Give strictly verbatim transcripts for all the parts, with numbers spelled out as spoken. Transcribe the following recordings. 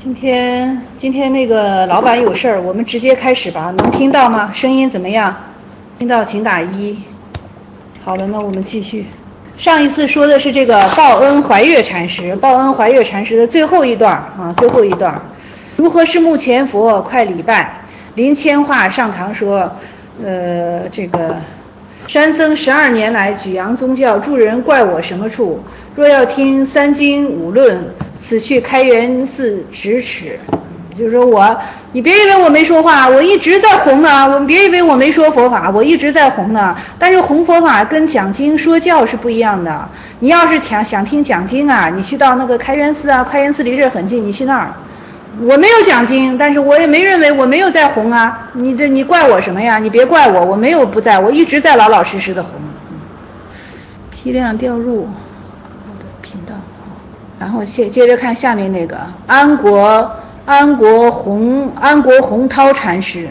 今天今天那个老板有事儿，我们直接开始吧，能听到吗？声音怎么样？听到请打一。好了，那我们继续。上一次说的是这个报恩怀岳禅师，报恩怀岳禅师的最后一段啊，最后一段。如何是目前佛，快礼拜。林千化上堂说，呃，这个山僧十二年来举扬宗教，诸人怪我什么处？若要听三经五论，此去开元寺咫尺。就是说我，你别以为我没说话，我一直在弘呢。我别以为我没说佛法，我一直在弘呢。但是弘佛法跟讲经说教是不一样的。你要是想想听讲经啊，你去到那个开元寺啊，开元寺离这很近，你去那儿。我没有讲经，但是我也没认为我没有在弘啊。你这你怪我什么呀？你别怪我，我没有不在，我一直在老老实实的弘。批量调入我的频道，然后接接着看下面那个安国安国洪安国洪涛禅师，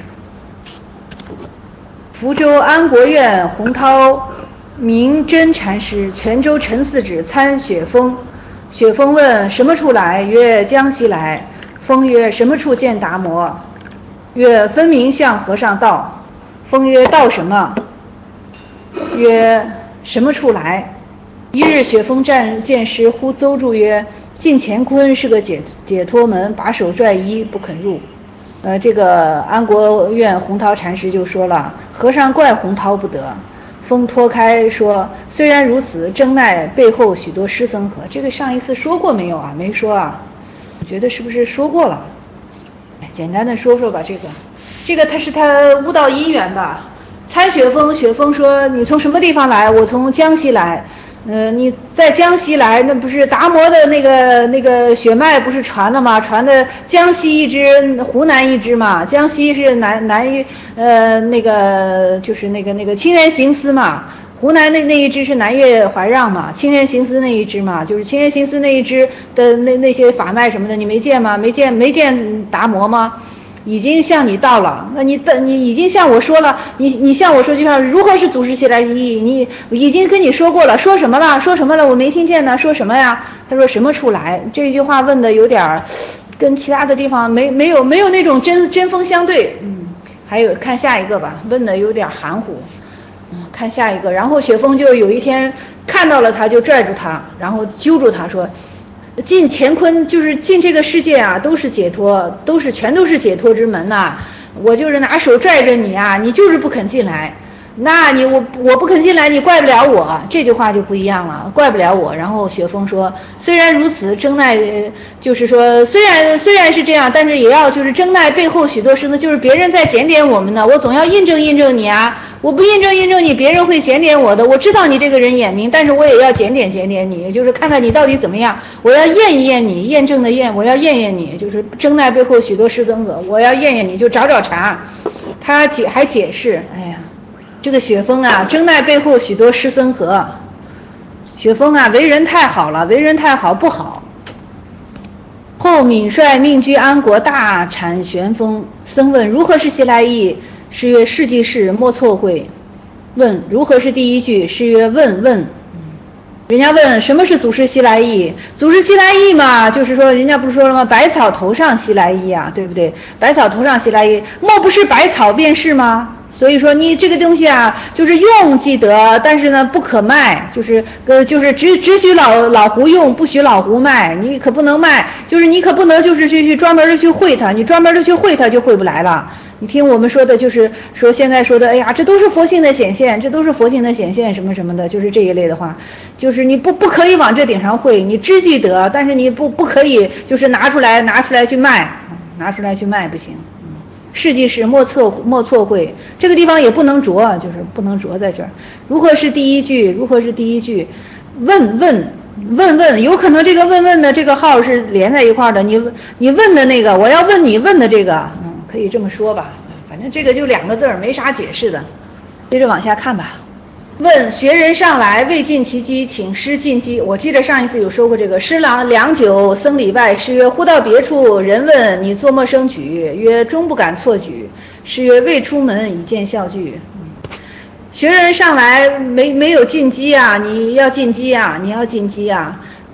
福州安国院洪涛明真禅师，泉州陈四指参雪峰。雪峰问什么处来？曰江西来。峰曰什么处见达摩？曰分明向和尚道。峰曰道什么？曰什么处来？一日雪峰战见师，忽邹住曰进乾坤是个解解脱门，把手拽衣不肯入。呃，这个安国院洪涛禅师就说了，和尚怪洪涛不得。风脱开说，虽然如此，真奈背后许多师僧和。这个上一次说过没有啊？没说啊。我觉得是不是说过了？简单的说说吧。这个这个他是他悟道因缘吧。参雪峰，雪峰说你从什么地方来？我从江西来。呃，你在江西来，那不是达摩的那个那个血脉不是传了吗？传的江西一支，湖南一支嘛。江西是南南岳呃那个就是那个那个清源行思嘛。湖南那那一支是南岳怀让嘛，清源行思那一支嘛，就是清源行思那一支的那那些法脉什么的，你没见吗？没见没见达摩吗？已经向你到了，那你你已经向我说了，你你向我说就像如何是祖师西来意，你已经跟你说过了，说什么了？说什么了？我没听见呢，说什么呀？他说什么处来？这句话问的有点跟其他的地方没没有没有那种针针锋相对，嗯，还有看下一个吧，问的有点含糊。嗯，看下一个，然后雪峰就有一天看到了他，就拽住他，然后揪住他说，进乾坤就是进这个世界啊，都是解脱，都是全都是解脱之门呐、啊。我就是拿手拽着你啊，你就是不肯进来，那你我我不肯进来，你怪不了我。这句话就不一样了，怪不了我。然后雪峰说，虽然如此，真奈就是说，虽然虽然是这样，但是也要就是真奈背后许多师呢，就是别人在检点我们呢，我总要印证印证你啊。我不印证印证你，别人会检点我的。我知道你这个人眼明，但是我也要检点检点你，就是看看你到底怎么样。我要验一验你，验证的验，我要验验你，就是真奈背后许多师僧者，我要验验你，就找找茬。他解还解释，哎呀，这个雪峰啊，真奈背后许多师僧和。雪峰啊，为人太好了，为人太好不好。后敏率命居安国，大阐玄风。僧问如何是西来意？师曰世即是，莫错会。问如何是第一句？师曰问问。人家问什么是祖师西来意？祖师西来意嘛，就是说人家不是说了吗？百草头上西来意啊，对不对？百草头上西来意，莫不是百草便是吗？所以说你这个东西啊，就是用即得，但是呢不可卖，就是呃就是只只许老老胡用，不许老胡卖，你可不能卖，就是你可不能就是去去专门的去会它，你专门的去会它就会不来了。你听我们说的就是说现在说的，哎呀，这都是佛性的显现，这都是佛性的显现什么什么的，就是这一类的话，就是你不不可以往这顶上会，你知即得，但是你不不可以就是拿出来拿出来去卖，拿出来去卖不行。世即是，莫错莫错会，这个地方也不能着，就是不能着在这儿。如何是第一句？如何是第一句？问问问问，有可能这个问问的这个号是连在一块的，你你问的那个，我要问你问的这个，嗯，可以这么说吧，反正这个就两个字儿，没啥解释的。接着往下看吧。问学人上来未尽其机，请师进机。我记得上一次有说过这个，师郎良久僧礼拜，师曰忽到别处，人问你作莫生举？曰终不敢错举。师曰未出门以见笑具。学人上来没没有进机啊，你要进机啊，你要进机啊。他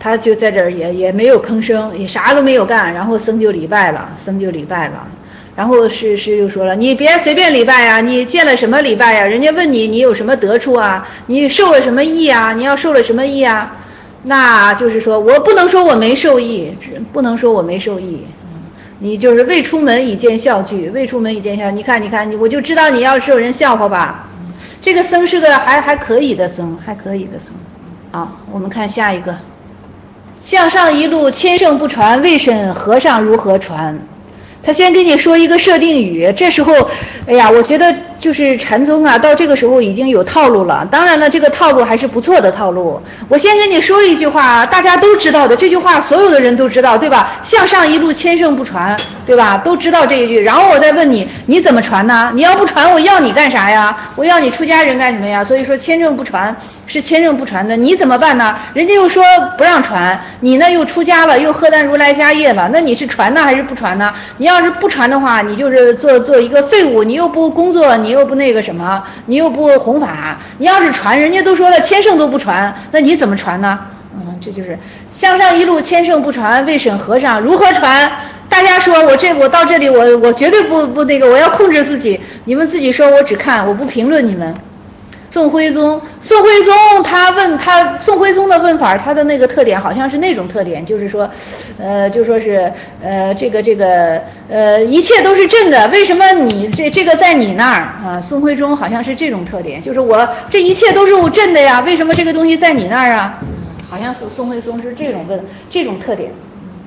他就在这儿也也没有吭声，也啥都没有干，然后僧就礼拜了，僧就礼拜了。然后师师就说了，你别随便礼拜啊，你见了什么礼拜呀、啊？人家问你你有什么得处啊？你受了什么益啊？你要受了什么益啊？那就是说我不能说我没受益，不能说我没受益。你就是未出门已见笑惧，未出门已见笑。你看，你看，你我就知道你要受人笑话吧。这个僧是个还还可以的僧，还可以的僧。好，我们看下一个。向上一路千乘不传，未审和尚如何传？他先给你说一个设定语，这时候，哎呀，我觉得就是禅宗啊，到这个时候已经有套路了。当然了，这个套路还是不错的套路。我先跟你说一句话，大家都知道的，这句话所有的人都知道，对吧？向上一路千乘不传，对吧？都知道这一句。然后我再问你，你怎么传呢？你要不传，我要你干啥呀？我要你出家人干什么呀？所以说千乘不传是千乘不传的，你怎么办呢？人家又说不让传，你呢又出家了，又喝丹如来家业了，那你是传呢还是不传呢？你要是不传的话，你就是做做一个废物，你又不工作，你又不那个什么，你又不弘法。你要是传，人家都说了千乘都不传，那你怎么传呢？嗯，这就是向上一路千乘不传，未审和尚如何传？大家说我这我到这里我我绝对不不那个，我要控制自己，你们自己说，我只看，我不评论你们。宋徽宗，宋徽宗他问他宋徽宗的问法，他的那个特点好像是那种特点，就是说，呃，就说是呃这个这个呃一切都是真的，为什么你这这个在你那儿啊？宋徽宗好像是这种特点，就是我这一切都是真的呀，为什么这个东西在你那儿啊？好像宋宋徽宗是这种问这种特点。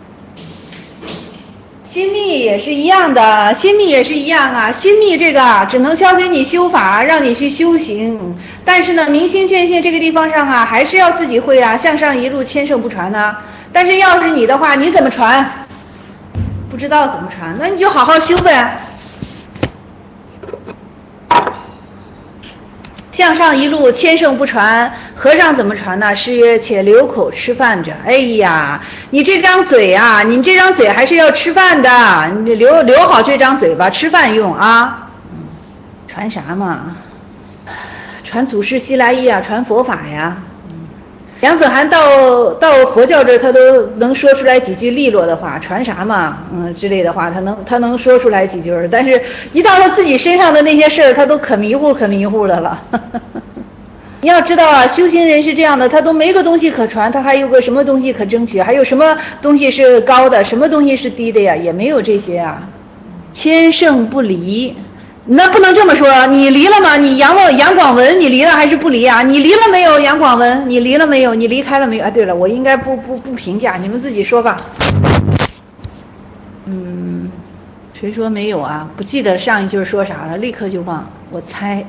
心密也是一样的，心密也是一样啊，心密这个只能教给你修法，让你去修行，但是呢明心见性这个地方上啊还是要自己会啊，向上一路千乘不传呢、啊、但是要是你的话，你怎么传？不知道怎么传，那你就好好修呗。向上一路千乘不传，和尚怎么传呢？诗曰：且留口吃饭者。哎呀，你这张嘴啊，你这张嘴还是要吃饭的，你留留好这张嘴巴，吃饭用啊。传啥嘛？传祖师西来意啊，传佛法呀。杨子涵到到佛教这儿，他都能说出来几句利落的话，传啥嘛，嗯之类的话，他能他能说出来几句，但是一到了自己身上的那些事儿，他都可迷糊可迷糊的了。你要知道啊，修行人是这样的，他都没个东西可传，他还有个什么东西可争取？还有什么东西是高的，什么东西是低的呀？也没有这些啊。千乘不离。那不能这么说，你离了吗？你杨了杨广文，你离了还是不离啊？你离了没有？杨广文，你离了没有？你离开了没有？哎，对了，我应该不不不评价，你们自己说吧。嗯，谁说没有啊？不记得上一句说啥了，立刻就忘。我猜，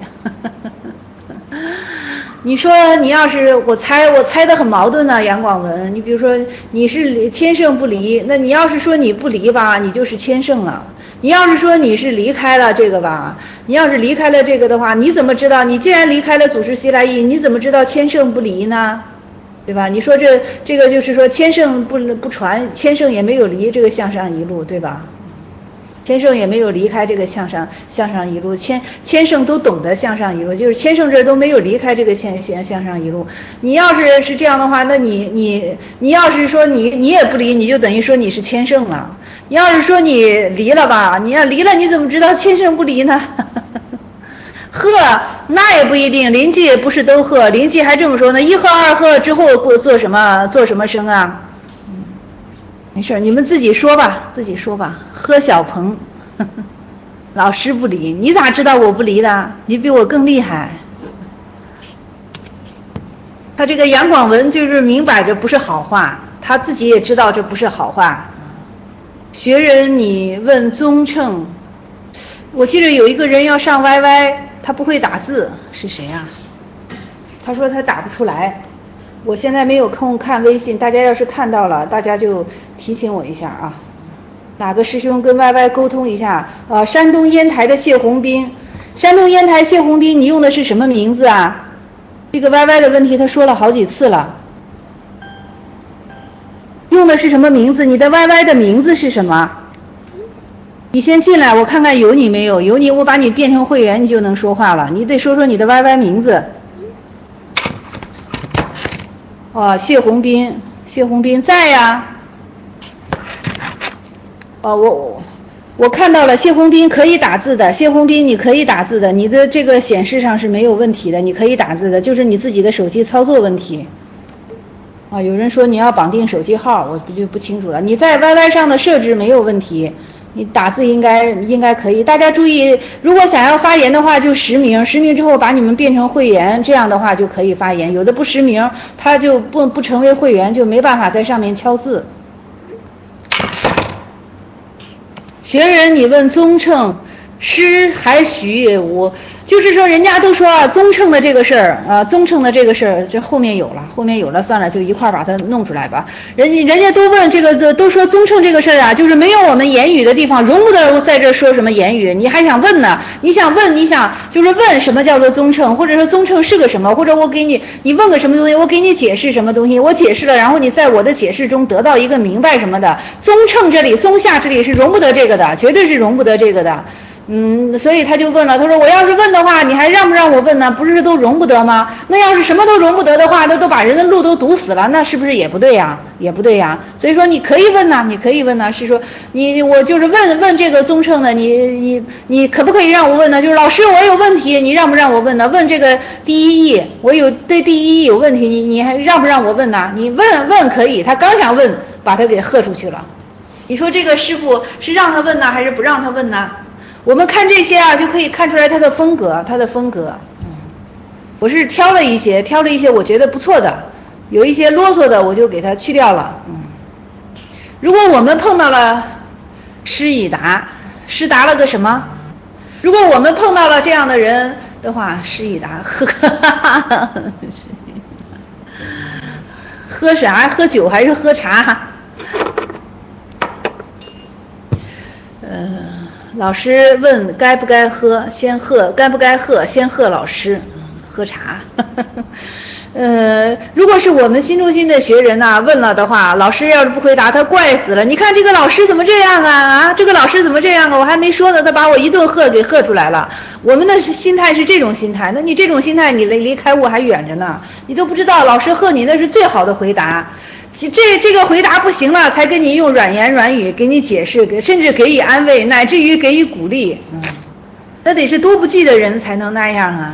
你说你要是我猜，我猜的很矛盾呢，杨广文。你比如说你是千乘不离，那你要是说你不离吧，你就是千乘了。你要是说你是离开了这个吧，你要是离开了这个的话，你怎么知道？你既然离开了祖师西来意，你怎么知道千乘不离呢？对吧？你说这这个就是说千乘不不传，千乘也没有离这个向上一路，对吧？千乘也没有离开这个向上向上一路，千千乘都懂得向上一路，就是千乘这都没有离开这个向向向上一路。你要是是这样的话，那你你你要是说你你也不离，你就等于说你是千乘了。你要是说你离了吧，你要离了，你怎么知道千乘不离呢？贺那也不一定，邻居也不是都贺，邻居还这么说呢，一贺二贺之后做做什么做什么生啊？没事，你们自己说吧，自己说吧。喝小鹏，呵呵老师不离，你咋知道我不离的？你比我更厉害。他这个杨广文就是明摆着不是好话，他自己也知道这不是好话。学人你问宗称，我记得有一个人要上 Y Y， 他不会打字，是谁啊？他说他打不出来。我现在没有空看微信，大家要是看到了，大家就提醒我一下啊。哪个师兄跟 Y Y 沟通一下？呃，山东烟台的谢红斌，山东烟台谢红斌，你用的是什么名字啊？这个 Y Y 的问题他说了好几次了。用的是什么名字？你的 Y Y 的名字是什么？你先进来，我看看有你没有，有你我把你变成会员，你就能说话了。你得说说你的 Y Y 名字。哦，谢红斌， 谢红斌在呀。哦，我我看到了，谢红斌可以打字的，谢红斌你可以打字的，你的这个显示上是没有问题的，你可以打字的，就是你自己的手机操作问题。啊，有人说你要绑定手机号，我就不清楚了。你在 Y Y 上的设置没有问题，你打字应该应该可以。大家注意，如果想要发言的话，就实名，实名之后把你们变成会员，这样的话就可以发言。有的不实名，他就不不成为会员，就没办法在上面敲字。学人，你问宗称师还许无，就是说人家都说啊，宗称的这个事儿啊，宗称的这个事儿，这后面有了，后面有了，算了，就一块儿把它弄出来吧。人家人家都问这个，都说宗称这个事儿啊，就是没有我们言语的地方，容不得在这说什么言语。你还想问呢？你想问，你想就是问什么叫做宗称，或者说宗称是个什么，或者我给你你问个什么东西，我给你解释什么东西，我解释了，然后你在我的解释中得到一个明白什么的。宗称这里，宗下这里是容不得这个的，绝对是容不得这个的。嗯，所以他就问了，他说我要是问的话，你还让不让我问呢？不是都容不得吗？那要是什么都容不得的话，那都把人的路都堵死了，那是不是也不对呀？也不对呀。所以说你可以问呐，你可以问呐，是说你我就是问问这个宗称的，你你你可不可以让我问呢？就是老师我有问题，你让不让我问呢？问这个第一义，我有对第一义有问题，你你还让不让我问呢？你问问可以，他刚想问，把他给喝出去了。你说这个师傅是让他问呢，还是不让他问呢？我们看这些啊，就可以看出来他的风格，他的风格。嗯，我是挑了一些，挑了一些我觉得不错的，有一些啰嗦的我就给他去掉了。嗯，如果我们碰到了施以达，施达了个什么？如果我们碰到了这样的人的话，施以达喝，喝啥？喝酒还是喝茶？呃。老师问该不该喝，先喝，该不该喝，先喝老师，喝茶。呃，如果是我们新中心的学人呐、啊，问了的话，老师要是不回答，他怪死了。你看这个老师怎么这样啊？啊，这个老师怎么这样啊？我还没说呢，他把我一顿喝给喝出来了。我们的心态是这种心态，那你这种心态，你离离开我还远着呢，你都不知道老师喝你那是最好的回答。这这个回答不行了，才跟你用软言软语给你解释，给甚至给予安慰，乃至于给予鼓励。嗯，那得是多不济的人才能那样啊。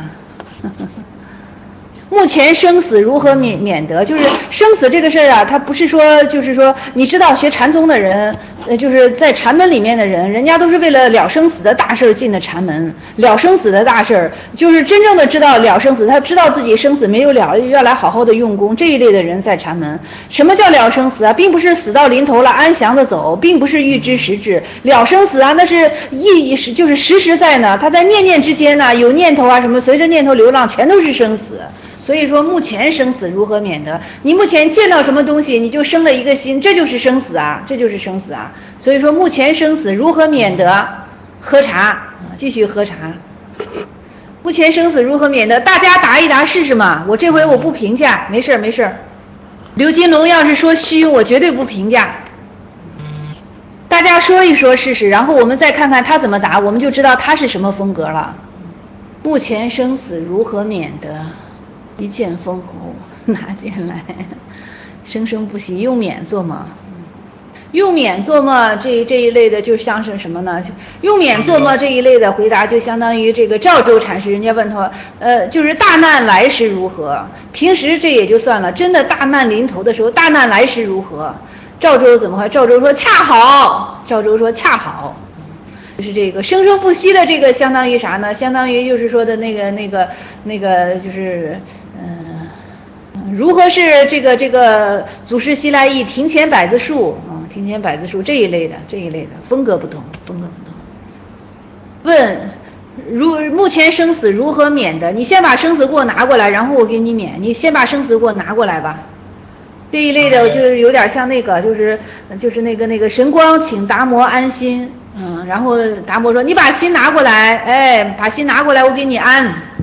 目前生死如何免免得？就是生死这个事儿啊，它不是说就是说，你知道学禅宗的人，呃，就是在禅门里面的人，人家都是为了了生死的大事进的禅门，了生死的大事，就是真正的知道了生死，他知道自己生死没有了，要来好好的用功，这一类的人在禅门。什么叫了生死啊？并不是死到临头了安详的走，并不是预知时至，了生死啊，那是意是就是实实在呢，他在念念之间呢，有念头啊什么，随着念头流浪，全都是生死。所以说目前生死如何免得？你目前见到什么东西你就生了一个心，这就是生死啊，这就是生死啊。所以说目前生死如何免得？喝茶，继续喝茶。目前生死如何免得？大家答一答试试嘛。我这回我不评价，没事没事。刘金龙要是说虚，我绝对不评价。大家说一说试试，然后我们再看看他怎么答，我们就知道他是什么风格了。目前生死如何免得？一剑封喉，拿剑来，生生不息，用免做么？用免做么？这这一类的，就像是什么呢？用免做么这一类的回答，就相当于这个赵州禅师，人家问他，呃，就是大难来时如何？平时这也就算了，真的大难临头的时候，大难来时如何？赵州怎么会？赵州说恰好，赵州说恰好。就是这个生生不息的这个相当于啥呢？相当于就是说的那个那个那个就是嗯、呃，如何是这个这个祖师西来意庭前百子树啊、嗯，庭前百子树这一类的这一类的风格不同，风格不同。问如目前生死如何免的？你先把生死给我拿过来，然后我给你免。你先把生死给我拿过来吧。这一类的就是有点像那个，就是就是那个那个神光请达摩安心。嗯，然后达摩说：“你把心拿过来，哎，把心拿过来，我给你安。”嗯，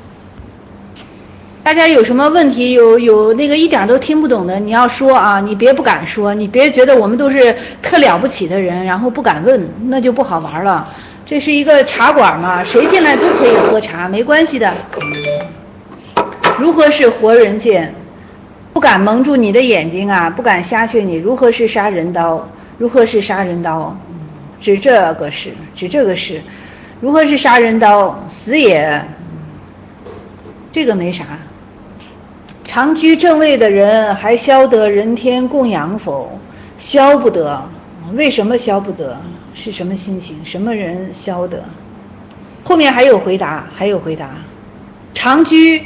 大家有什么问题？有有那个一点都听不懂的，你要说啊，你别不敢说，你别觉得我们都是特了不起的人，然后不敢问，那就不好玩了。这是一个茶馆嘛，谁进来都可以喝茶，没关系的。如何是活人见？ 不敢蒙住你的眼睛啊，不敢瞎觑你，如何是杀人刀？如何是杀人刀？指这个是，指这个是，如何是杀人刀？死也，这个没啥。常居正位的人还消得人天供养否？消不得。为什么消不得？是什么心情？什么人消得？后面还有回答，还有回答。常居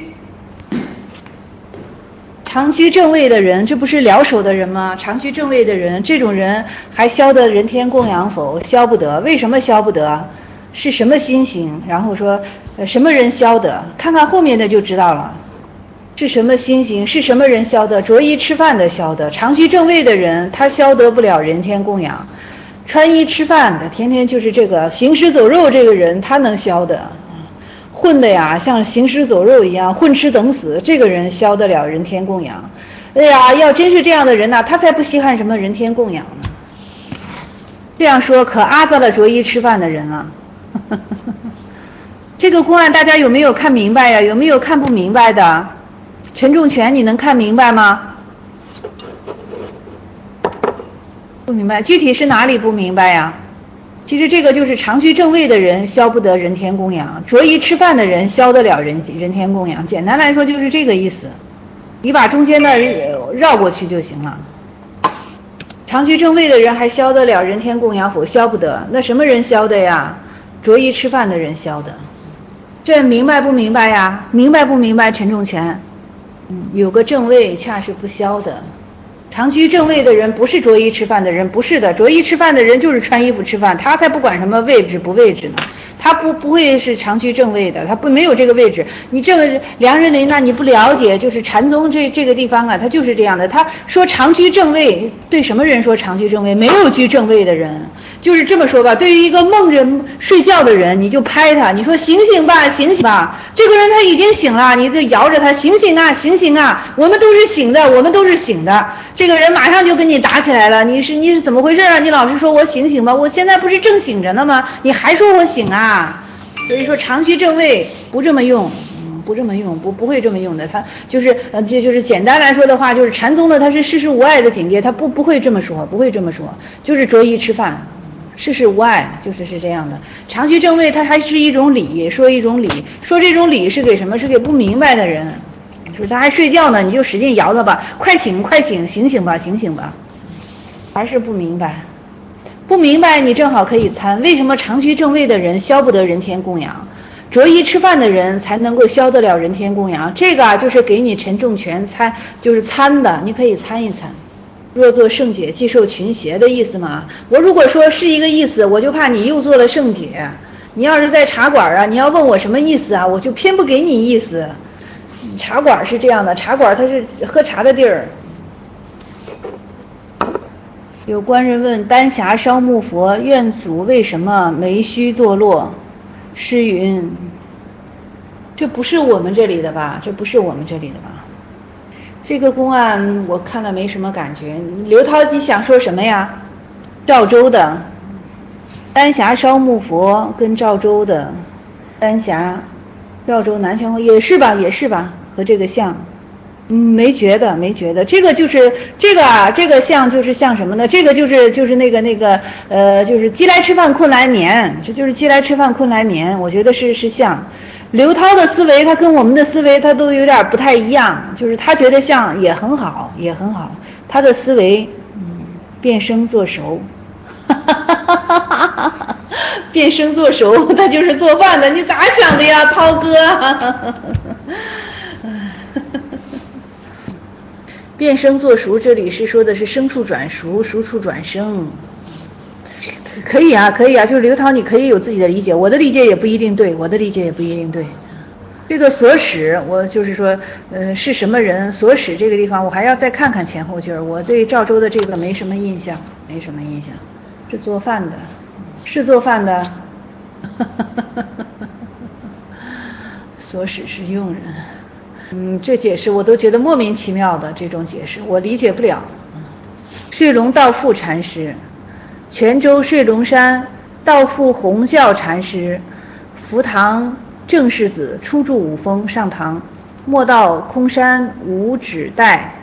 常居正位的人，这不是疗手的人吗？常居正位的人，这种人还消得人天供养否？消不得。为什么消不得？是什么心情？然后说，呃，什么人消得？看看后面的就知道了。是什么心情？是什么人消得？着衣吃饭的消得。常居正位的人，他消得不了人天供养。穿衣吃饭的，天天就是这个行尸走肉，这个人他能消得。混的呀，像行尸走肉一样，混吃等死，这个人消得了人天供养。哎呀，要真是这样的人呐、啊，他才不稀罕什么人天供养呢。这样说可阿扎了着衣吃饭的人啊。这个公案大家有没有看明白呀？有没有看不明白的？陈仲全，你能看明白吗？不明白，具体是哪里不明白呀？其实这个就是常居正位的人消不得人天供养，着衣吃饭的人消得了人人天供养。简单来说就是这个意思，你把中间的绕过去就行了。常居正位的人还消得了人天供养否？消不得。那什么人消的呀？着衣吃饭的人消的。这明白不明白呀？明白不明白？陈仲全，嗯，有个正位恰是不消的。常居正位的人不是着衣吃饭的人，不是的，着衣吃饭的人就是穿衣服吃饭，他才不管什么位置不位置呢，他不不会是常居正位的，他不没有这个位置。你这个梁仁林呢，你不了解，就是禅宗这这个地方啊，他就是这样的。他说常居正位，对什么人说常居正位？没有居正位的人。就是这么说吧，对于一个梦着睡觉的人，你就拍他，你说醒醒吧，醒醒吧，这个人他已经醒了，你就摇着他，醒醒啊，醒醒啊，我们都是醒的，我们都是醒的。这个人马上就跟你打起来了，你是你是怎么回事啊？你老是说我醒醒吧，我现在不是正醒着呢吗？你还说我醒啊？所以说常居正位不这么用。不这么用，不不会这么用的。他就是呃，就就是简单来说的话，就是禅宗的他是事事无碍的境界，他不不会这么说，不会这么说，就是着衣吃饭，事事无碍，就是是这样的。常居正位，它还是一种理，说一种理，说这种理是给什么？是给不明白的人。说他还睡觉呢，你就使劲摇他吧，快醒，快醒，醒醒吧，醒醒吧，还是不明白。不明白，你正好可以参。为什么常居正位的人消不得人天供养？着衣吃饭的人才能够消得了人天供养，这个啊就是给你陈仲全参，就是参的，你可以参一参。若做圣解，即受群邪的意思嘛。我如果说是一个意思，我就怕你又做了圣解。你要是在茶馆啊，你要问我什么意思啊，我就偏不给你意思。茶馆是这样的，茶馆它是喝茶的地儿。有官人问：丹霞烧木佛，愿祖为什么眉须堕落？诗云，这不是我们这里的吧？这不是我们这里的吧？这个公案我看了没什么感觉。刘涛，你想说什么呀？赵州的丹霞烧木佛跟赵州的丹霞，赵州南泉也是吧？也是吧？和这个像。嗯，没觉得，没觉得，这个就是这个啊，这个像就是像什么呢？这个就是就是那个那个呃，就是饥来吃饭困来眠，这就是饥来吃饭困来眠。我觉得是是像刘涛的思维，他跟我们的思维他都有点不太一样，就是他觉得像也很好，也很好，他的思维嗯，变生做熟，哈哈哈哈哈哈，变生做熟，他就是做饭的，你咋想的呀，涛哥？变生做熟，这里是说的是生处转熟，熟处转生，可以啊，可以啊，就是刘涛，你可以有自己的理解，我的理解也不一定对，我的理解也不一定对。这个所使，我就是说，呃，是什么人？所使这个地方，我还要再看看前后句儿。我对赵州的这个没什么印象，没什么印象。是做饭的，是做饭的，所使是用人。嗯，这解释我都觉得莫名其妙的，这种解释我理解不了。睡龙道富禅师，泉州睡龙山道富弘孝禅师，福堂正世子，初住五峰上堂，莫道空山无指带，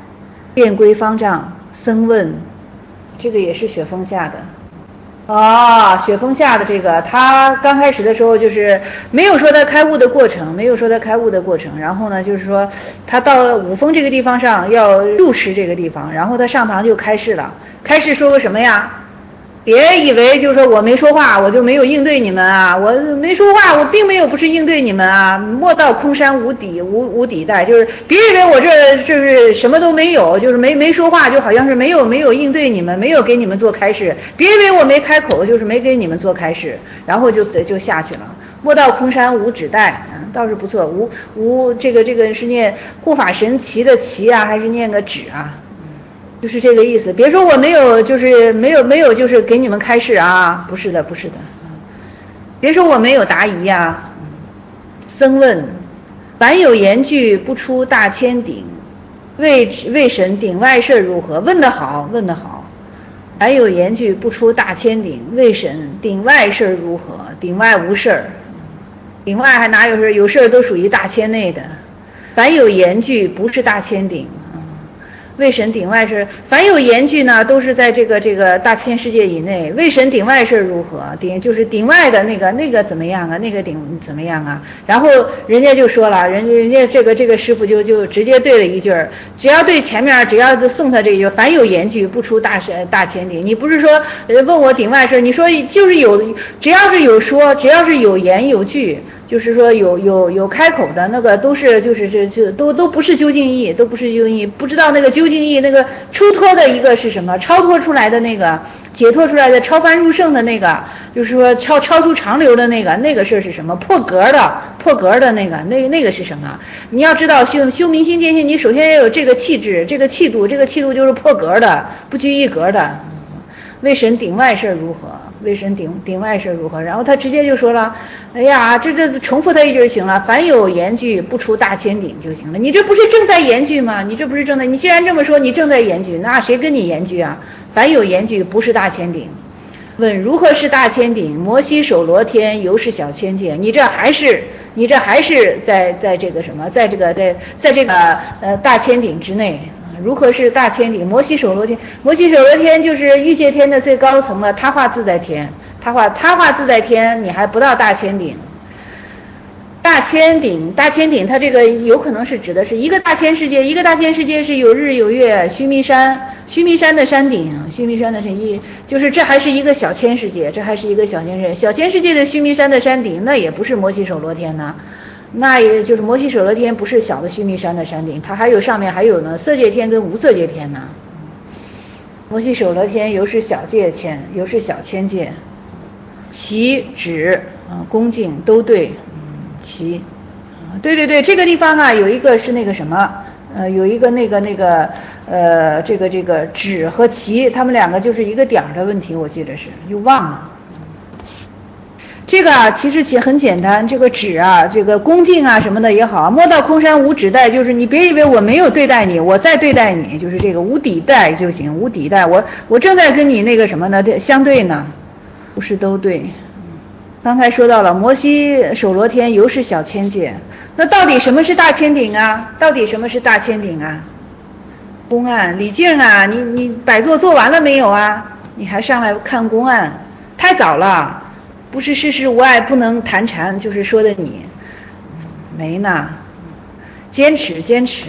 遍归方丈，僧问，这个也是雪峰下的。哦，雪峰下的这个，他刚开始的时候就是没有说他开悟的过程，没有说他开悟的过程。然后呢，就是说他到了五峰这个地方上要入池这个地方，然后他上堂就开示了。开示说个什么呀？别以为就是说我没说话我就没有应对你们啊，我没说话我并没有不是应对你们啊，莫道空山无底无无底带，就是别以为我这就是什么都没有，就是没没说话就好像是没有没有应对你们，没有给你们做开示，别以为我没开口就是没给你们做开示，然后就就下去了。莫道空山无指带啊，倒是不错，无无这个这个是念护法神旗的旗啊，还是念个指啊？就是这个意思，别说我没有，就是没有没有，就是给你们开示啊，不是的，不是的，别说我没有答疑啊。僧问，凡有言句不出大千顶，为为审顶外事如何？问得好，问得好。凡有言句不出大千顶，为审顶外事如何？顶外无事儿，顶外还哪有事？有事儿都属于大千内的。凡有言句不是大千顶。为审顶外事，凡有言句呢，都是在这个这个大千世界以内。为审顶外事如何？顶就是顶外的那个那个怎么样啊？那个顶怎么样啊？然后人家就说了，人家人家这个这个师傅就就直接对了一句，只要对前面只要送他这一句，凡有言句不出大大千顶。你不是说问我顶外事，你说就是有，只要是有说，只要是有言有句。就是说有有有开口的那个都是就是这就都都不是究竟义，都不是究竟义，不知道那个究竟义那个出脱的一个是什么，超脱出来的那个解脱出来的超凡入圣的那个，就是说超超出常流的那个那个事是什么？破格的破格的那个那那个是什么？你要知道修修明心见性，你首先要有这个气质，这个气度，这个气度就是破格的，不拘一格的。为审顶外事如何？为审顶顶外事如何？然后他直接就说了，哎呀，这这重复他一句就行了，凡有言句不出大千顶就行了。你这不是正在言句吗？你这不是正在，你既然这么说，你正在言句，那谁跟你言句啊？凡有言句不是大千顶。问如何是大千顶？摩西手罗天，犹是小千界。你这还是你这还是在在这个什么，在这个在在这个呃大千顶之内。如何是大千顶？摩西手罗天，摩西手罗天就是欲界天的最高层的他化自在天，他化他化自在天，你还不到大千顶。大千顶，大千顶，它这个有可能是指的是一个大千世界，一个大千世界是有日有月，须弥山，须弥山的山顶，须弥山的是一，就是这还是一个小千世界，这还是一个小千世界，小千世界的须弥山的山顶，那也不是摩西手罗天呢。那也就是摩西手罗天不是小的须弥山的山顶，它还有上面还有呢色界天跟无色界天呢。摩西手罗天犹是小界天，犹是小千界。其指啊恭敬都对，嗯其啊对对对，这个地方啊有一个是那个什么呃有一个那个那个呃这个这个指和其他们两个就是一个点的问题，我记得是又忘了。这个啊，其实其很简单，这个指啊，这个恭敬啊什么的也好，摸到空山无指带，就是你别以为我没有对待你，我在对待你，就是这个无底带就行，无底带，我我正在跟你那个什么呢，相对呢，不是都对。刚才说到了摩西手罗天犹是小千界，那到底什么是大千顶啊？到底什么是大千顶啊？公案李靖啊，你你摆座做完了没有啊？你还上来看公案，太早了。不是事事无碍不能谈禅，就是说的你没呢，坚持坚持。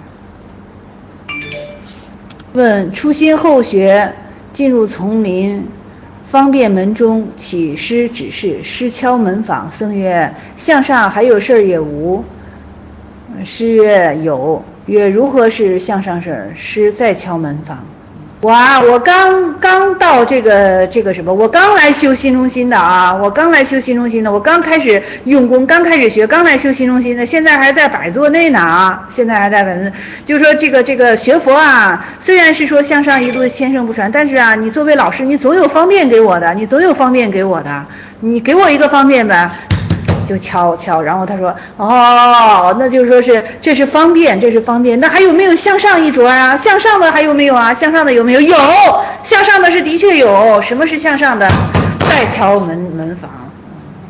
问初心后学进入丛林，方便门中起师指示，师敲门访，僧曰向上还有事也无？师曰有。曰如何是向上事？师再敲门访。哇，我刚刚到这个这个什么，我刚来修心中心的啊，我刚来修心中心的，我刚开始用功，刚开始学，刚来修心中心的，现在还在摆座内呢啊，现在还在摆，就是说这个这个学佛啊，虽然是说向上一路千圣不传，但是啊，你作为老师，你总有方便给我的，你总有方便给我的，你给我一个方便呗。就敲敲，然后他说哦，那就是说是这是方便，这是方便。那还有没有向上一着啊？向上的还有没有啊？向上的有没有？有，向上的是的确有。什么是向上的？再敲门门房。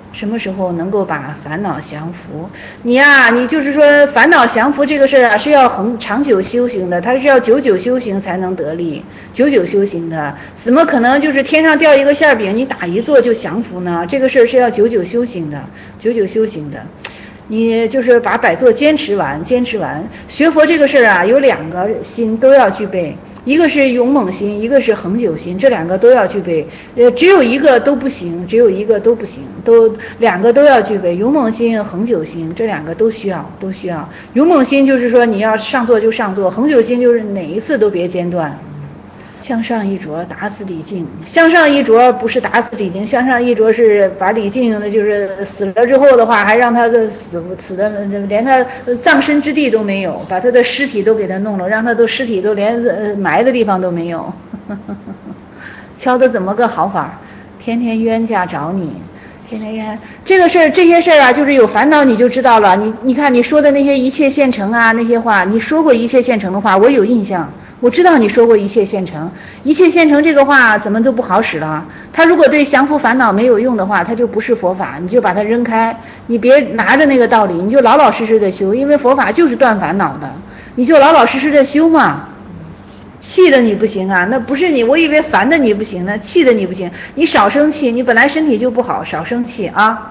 什么时候能够把烦恼降服？你呀、啊，你就是说烦恼降服这个事儿啊，是要恒长久修行的，它是要久久修行才能得力，久久修行的，怎么可能就是天上掉一个馅饼，你打一坐就降服呢？这个事儿是要久久修行的，久久修行的。你就是把百座坚持完，坚持完。学佛这个事儿啊，有两个心都要具备，一个是勇猛心，一个是恒久心，这两个都要具备。呃，只有一个都不行，只有一个都不行，都两个都要具备。勇猛心、恒久心，这两个都需要，都需要。勇猛心就是说你要上座就上座，恒久心就是哪一次都别间断。向上一着，打死李靖。向上一着不是打死李靖，向上一着是把李靖的，就是死了之后的话，还让他的死死的连他葬身之地都没有，把他的尸体都给他弄了，让他的尸体都连埋的地方都没有。敲的怎么个好法？天天冤家找你。天天冤这个事儿，这些事儿啊，就是有烦恼你就知道了。你你看你说的那些一切现成啊，那些话，你说过一切现成的话，我有印象。我知道你说过一切现成，一切现成这个话怎么就不好使了？他如果对降服烦恼没有用的话，他就不是佛法，你就把它扔开，你别拿着那个道理，你就老老实实的修，因为佛法就是断烦恼的，你就老老实实的修嘛。气的你不行啊，那不是你，我以为烦的你不行呢，气的你不行，你少生气，你本来身体就不好，少生气啊。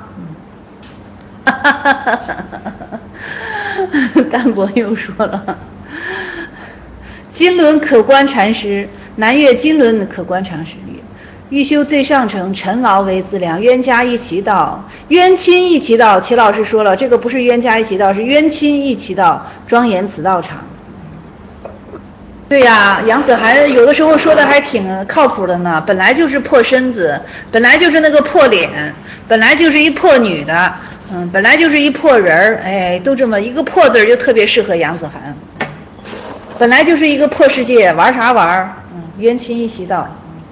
淡泊又说了。金轮可观禅师，南岳金轮可观禅师欲修最上乘，尘劳为资粮，冤家一齐到，冤亲一齐到。齐老师说了，这个不是冤家一齐到，是冤亲一齐到，庄严此道场。对呀、啊，杨子涵有的时候说的还挺靠谱的呢，本来就是破身子，本来就是那个破脸，本来就是一破女的，嗯，本来就是一破人儿，哎，都这么一个破字就特别适合杨子涵。本来就是一个破世界，玩啥玩？嗯，冤亲一齐到。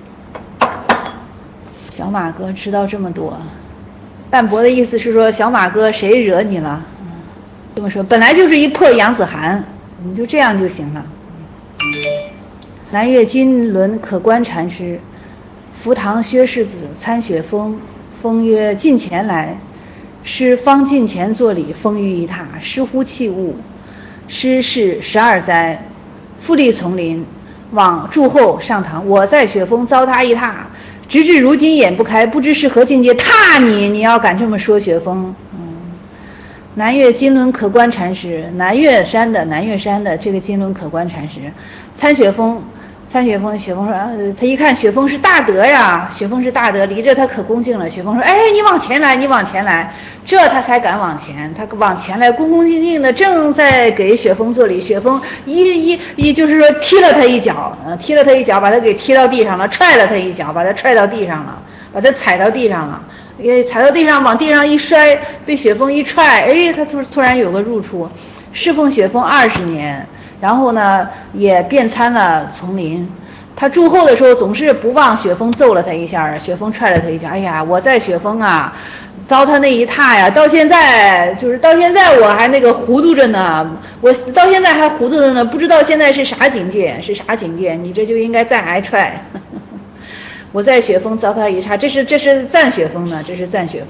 小马哥知道这么多，淡泊的意思是说，小马哥谁惹你了？嗯，这么说，本来就是一破杨子涵，你就这样就行了。南岳金轮可观禅师，福堂薛世子参雪峰，风曰：近前来。师方近前作礼，风于一榻，师乎器物。师是十二载，复立丛林，往住后上堂。我在雪峰糟蹋一榻，直至如今眼不开，不知是何境界。踏你，你要敢这么说雪峰。嗯，南岳金轮可观禅师，南岳山的南岳山的这个金轮可观禅师，参雪峰。参雪峰，雪峰说、啊、他一看雪峰是大德呀，雪峰是大德，离着他可恭敬了。雪峰说，哎，你往前来，你往前来，这他才敢往前，他往前来，恭恭敬敬的，正在给雪峰做礼。雪峰一一一就是说踢了他一脚，呃，踢了他一脚，把他给踢到地上了，踹了他一脚，把他踹到地上了，把他踩到地上了，也踩到地上，往地上一摔，被雪峰一踹，哎，他突突然有个入处，侍奉雪峰二十年。然后呢，也遍参了丛林。他住后的时候，总是不忘雪峰揍了他一下，雪峰踹了他一下。哎呀，我在雪峰啊，糟蹋那一榻呀，到现在就是到现在我还那个糊涂着呢，我到现在还糊涂着呢，不知道现在是啥境界，是啥境界？你这就应该再挨踹。我在雪峰糟蹋一刹，这是这是赞雪峰呢，这是赞雪峰。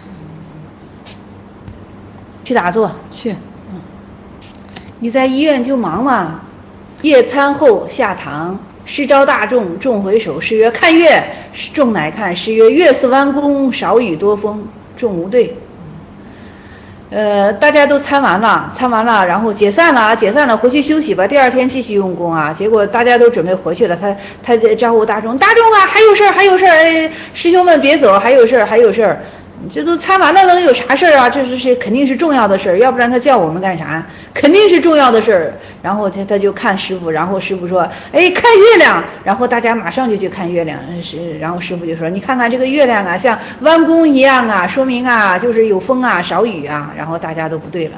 去打坐去。你在医院就忙嘛，夜餐后下堂，师招大众，众回首，师曰：看月。众乃看，师曰：月似弯弓，少雨多风。众无对。呃，大家都参完了，参完了，然后解散了，解散了，回去休息吧，第二天继续用功啊。结果大家都准备回去了，他他招呼大众，大众啊，还有事儿，还有事儿，哎，师兄们别走，还有事儿，还有事儿。这都参完了，能有啥事儿啊？这是是肯定是重要的事儿，要不然他叫我们干啥？肯定是重要的事儿。然后他他就看师傅，然后师傅说：“哎，看月亮。”然后大家马上就去看月亮。是，然后师傅就说：“你看看这个月亮啊，像弯弓一样啊，说明啊就是有风啊，少雨啊。”然后大家都不对了。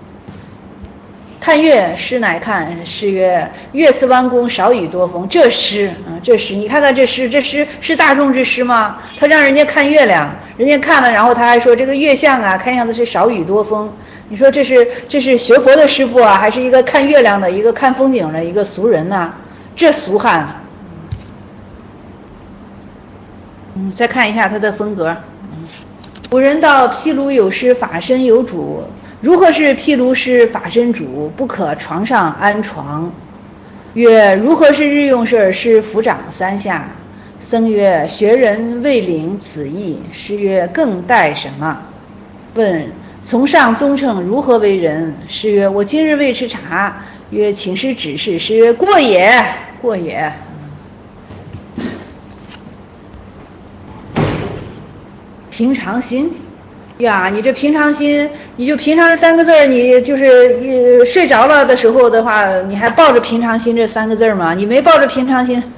看月，师乃看，师曰：月似弯弓，少雨多风。这诗啊，这诗，你看看这诗，这诗是大众之诗吗？他让人家看月亮，人家看了，然后他还说这个月相啊，看样子是少雨多风。你说这是这是学佛的师傅啊，还是一个看月亮的，一个看风景的一个俗人呢、啊？这俗汉。嗯，再看一下他的风格。嗯。 古人道毗卢有师，法身有主。如何是毗卢师，法身主？不可床上安床。曰：如何是日用事？师抚掌三下。僧曰：学人未领此意。师曰：更待什么？问：从上宗称如何为人？师曰：我今日未吃茶。曰：请师指示。师曰：过也，过也。平常心呀，你这平常心，你就平常这三个字儿，你就是睡着了的时候的话，你还抱着平常心这三个字吗？你没抱着平常心，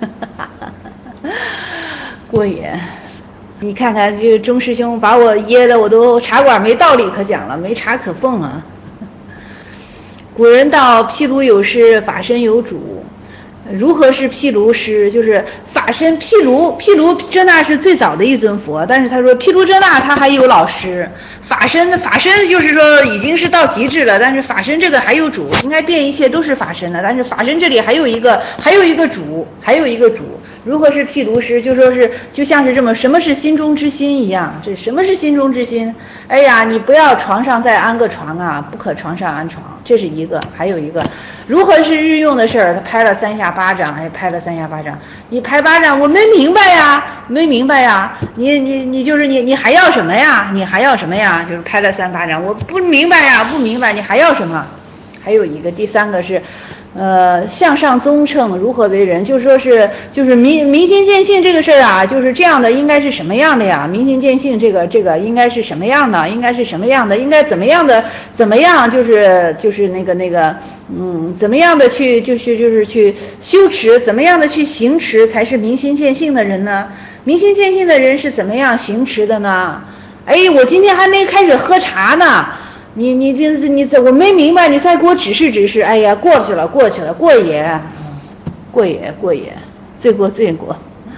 过也。你看看，这钟师兄把我噎的，我都茶馆没道理可讲了，没茶可奉啊。古人道毗卢有师，法身有主。如何是毗卢师？就是法身毗卢，毗卢遮那是最早的一尊佛，但是他说毗卢遮那他还有老师。法身法身就是说已经是到极致了，但是法身这个还有主，应该遍一切都是法身的，但是法身这里还有一个还有一个主，还有一个主。如何是毗卢师？就说是就像是这么什么是心中之心一样。这什么是心中之心？哎呀，你不要床上再安个床啊，不可床上安床，这是一个。还有一个，如何是日用的事儿？他拍了三下巴掌，哎，拍了三下巴掌。你拍巴掌，我没明白呀，没明白呀。你你你就是你你还要什么呀？你还要什么呀？就是拍了三巴掌，我不明白呀，不明白，你还要什么？还有一个，第三个是。呃，向上宗称如何为人，就是说是就是明明心见性这个事儿啊，就是这样的，应该是什么样的呀？明心见性这个这个应该是什么样的？应该是什么样的？应该怎么样的？怎么样？就是就是那个那个嗯，怎么样的去就是就是去修持，怎么样的去行持才是明心见性的人呢？明心见性的人是怎么样行持的呢？哎，我今天还没开始喝茶呢。你你这你这我没明白，你再给我指示指示。哎呀，过去了过去了，过也，过也过也，罪过罪过。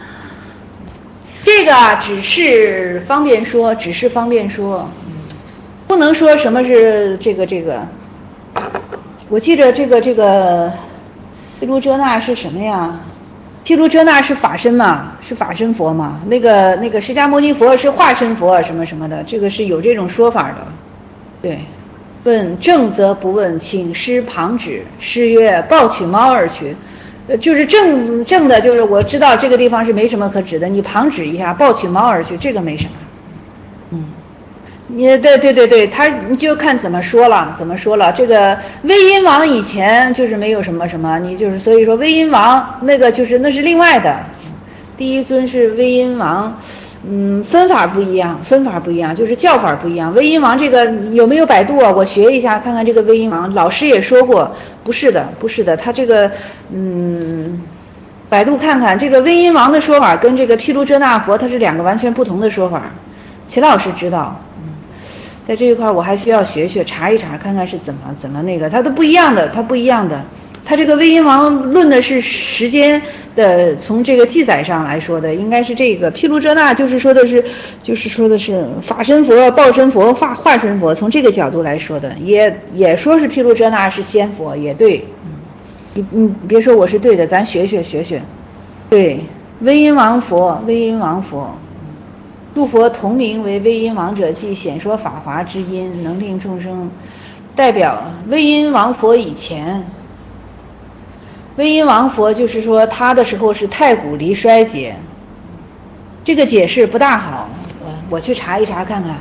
这个只是方便说，只是方便说，不能说什么是这个这个。我记着这个这个毗卢遮那是什么呀？毗卢遮那是法身嘛，是法身佛嘛。那个那个释迦牟尼佛是化身佛什么什么的，这个是有这种说法的。对，问正则不问，请师旁指。师曰：抱取猫儿去。呃，就是正正的，就是我知道这个地方是没什么可指的，你旁指一下，抱取猫儿去，这个没什么。嗯，你对对对对，他你就看怎么说了，怎么说了。这个威音王以前就是没有什么什么，你就是所以说威音王那个就是那是另外的。第一尊是威音王。嗯，分法不一样，分法不一样，就是叫法不一样。威音王这个有没有百度啊？我学一下，看看这个威音王。老师也说过，不是的，不是的，他这个嗯，百度看看这个威音王的说法跟这个毗卢遮那佛，它是两个完全不同的说法。齐老师知道，嗯，在这一块我还需要学学，查一查，看看是怎么怎么那个，它都不一样的，它不一样的。他这个威音王论的是时间的，从这个记载上来说的，应该是这个毗卢遮那，就是说的是，就是说的是法身佛、报身佛、化化身佛，从这个角度来说的，也也说是毗卢遮那是仙佛，也对。你你别说我是对的，咱学学学学。对，威音王佛，威音王佛，诸佛同名为威音王者，即显说法华之音，能令众生。代表威音王佛以前。威音王佛就是说他的时候是太古离衰劫，这个解释不大好，我我去查一查看看。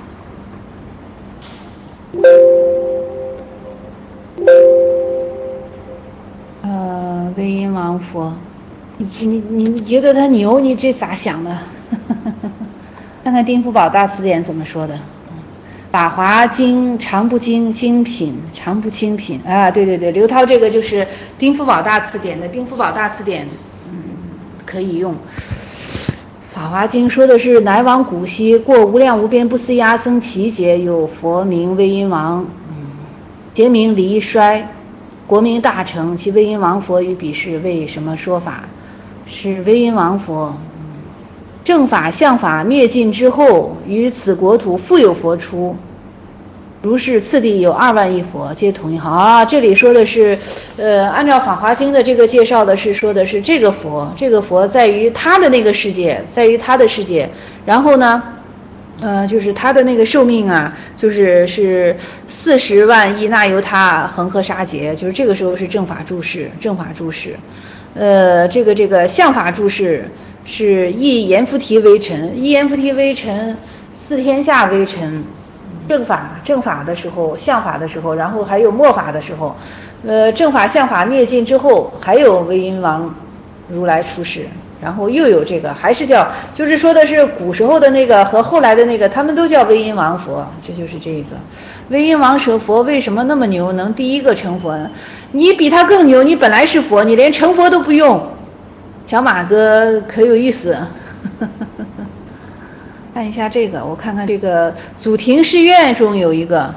呃，威音王佛，你你你觉得他牛？你这咋想的？看看丁福宝大词典怎么说的。法华经常不精精品，常不清品啊！对对对，刘涛这个就是丁福宝大词典的，丁福宝大词典，嗯，可以用。法华经说的是乃往古稀，过无量无边不思议阿僧祇劫，有佛名威音王，嗯，劫名离衰，国名大成，其威音王佛于彼世为什么说法？是威音王佛。正法相法灭尽之后，于此国土复有佛出，如是次第有二万亿佛，皆同一号啊。这里说的是，呃，按照《法华经》的这个介绍的是说的是这个佛，这个佛在于他的那个世界，在于他的世界。然后呢， 呃，就是他的那个寿命啊，就是是四十万亿那由他恒河沙劫，就是这个时候是正法住世，正法住世。呃，这个这个相法住世是一阎浮提微尘，一阎浮提微尘，四天下微尘。正法正法的时候，相法的时候，然后还有末法的时候，呃，正法相法灭尽之后，还有威音王如来出世，然后又有这个，还是叫，就是说的是古时候的那个和后来的那个，他们都叫威音王佛，这就是这个威音王舍佛为什么那么牛，能第一个成佛呢？你比他更牛，你本来是佛，你连成佛都不用。小马哥可有意思。看一下这个，我看看这个祖庭誓愿中有一个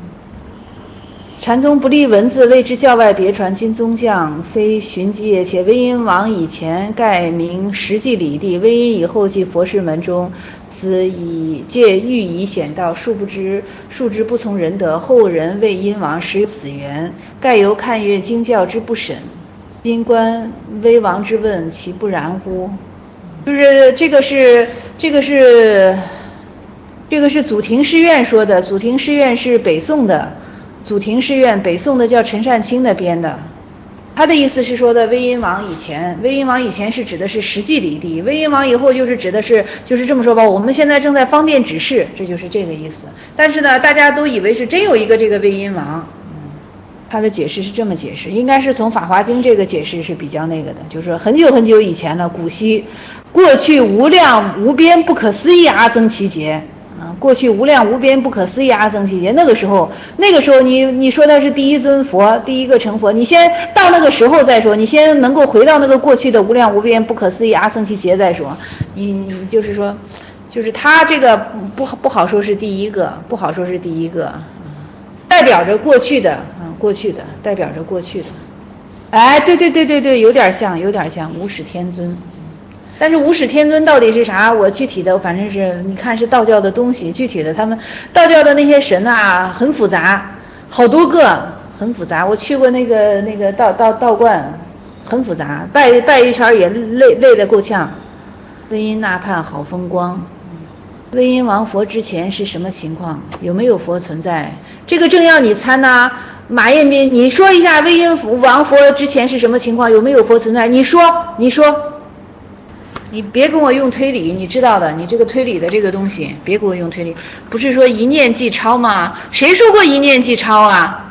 禅宗不立文字，谓之教外别传，今宗将非寻迹也。且威音王以前盖名实际理地，威音以后即佛事门中，此以借欲以显道，殊不知数之不从人德，后人谓音王实有此缘，盖由看阅经教之不审，今观威王之问，其不然乎？就是这个是这个是这个是祖庭誓愿说的，祖庭誓愿是北宋的，祖庭誓愿北宋的叫陈善清的编的。他的意思是说的威音王以前，威音王以前是指的是实际理地，威音王以后就是指的是就是这么说吧，我们现在正在方便指示，这就是这个意思。但是呢，大家都以为是真有一个这个威音王。他的解释是这么解释，应该是从《法华经》这个解释是比较那个的，就是很久很久以前了，古稀过去无量无边不可思议阿僧祇劫啊，过去无量无边不可思议阿僧祇劫，那个时候那个时候你你说他是第一尊佛，第一个成佛，你先到那个时候再说，你先能够回到那个过去的无量无边不可思议阿僧祇劫再说，你你就是说就是他这个不不好说是第一个，不好说是第一个，代表着过去的啊，过去的代表着过去的，哎，对对对对对，有点像，有点像无始天尊。但是无始天尊到底是啥？我具体的反正是你看是道教的东西，具体的他们道教的那些神啊，很复杂，好多个，很复杂。我去过那个那个道道道观，很复杂，拜拜一圈也累累得够呛。威音那畔好风光。威音王佛之前是什么情况？有没有佛存在？这个正要你参呐、啊。马彦斌，你说一下威音王佛之前是什么情况？有没有佛存在？你说，你说，你别跟我用推理，你知道的，你这个推理的这个东西，别给我用推理。不是说一念即超吗？谁说过一念即超啊？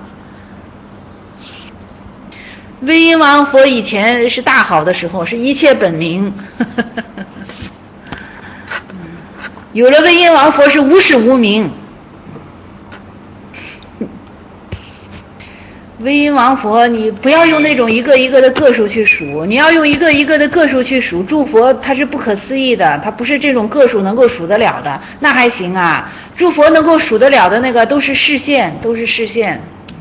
威音王佛以前是大好的时候，是一切本明。有了威音王佛是无始无明。威音王佛你不要用那种一个一个的个数去数，你要用一个一个的个数去数，诸佛它是不可思议的，它不是这种个数能够数得了的，那还行啊，诸佛能够数得了的那个都是视线，都是视线。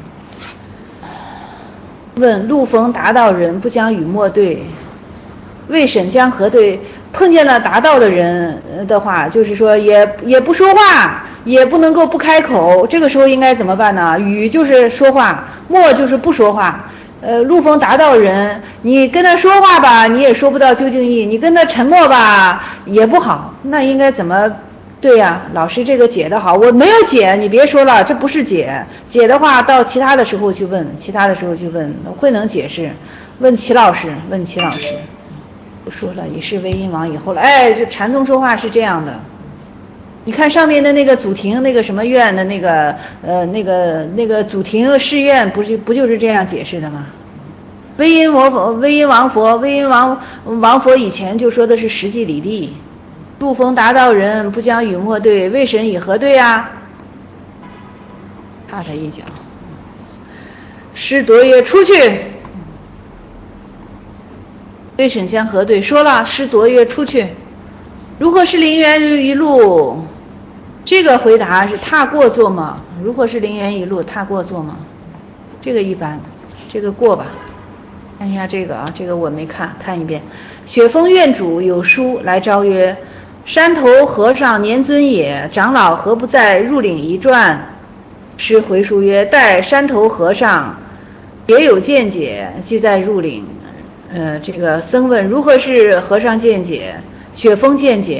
问路逢达道人不将与莫对，未审将何对？碰见了达道的人的话，就是说也也不说话，也不能够不开口，这个时候应该怎么办呢？语就是说话，默就是不说话。呃，路逢达道人，你跟他说话吧，你也说不到究竟义；你跟他沉默吧，也不好。那应该怎么？对呀，老师这个解得好，我没有解，你别说了，这不是解。解的话，到其他的时候去问，其他的时候去问，会能解释。问齐老师，问齐老师。不说了，以是威音王以后了。哎，就禅宗说话是这样的。你看上面的那个祖庭那个什么愿的那个呃那个那个祖庭誓愿，不是不就是这样解释的吗？威音王佛，威音王佛，威音王王佛以前就说的是实际理地。路逢达道人，不将与莫对，为神以何对啊？踏他一脚。师夺曰：出去。为审将何对？说了，师夺曰：出去。如何是灵源一路？这个回答是踏过做吗？如何是灵源一路？踏过做吗？这个一般，这个过吧。看一下这个啊，这个我没看，看一遍。雪峰院主有书来招曰：山头和尚年尊也，长老何不在？入岭一转。师回书曰：待山头和尚也有见解，即在入岭。呃，这个僧问如何是和尚见解？雪峰见解，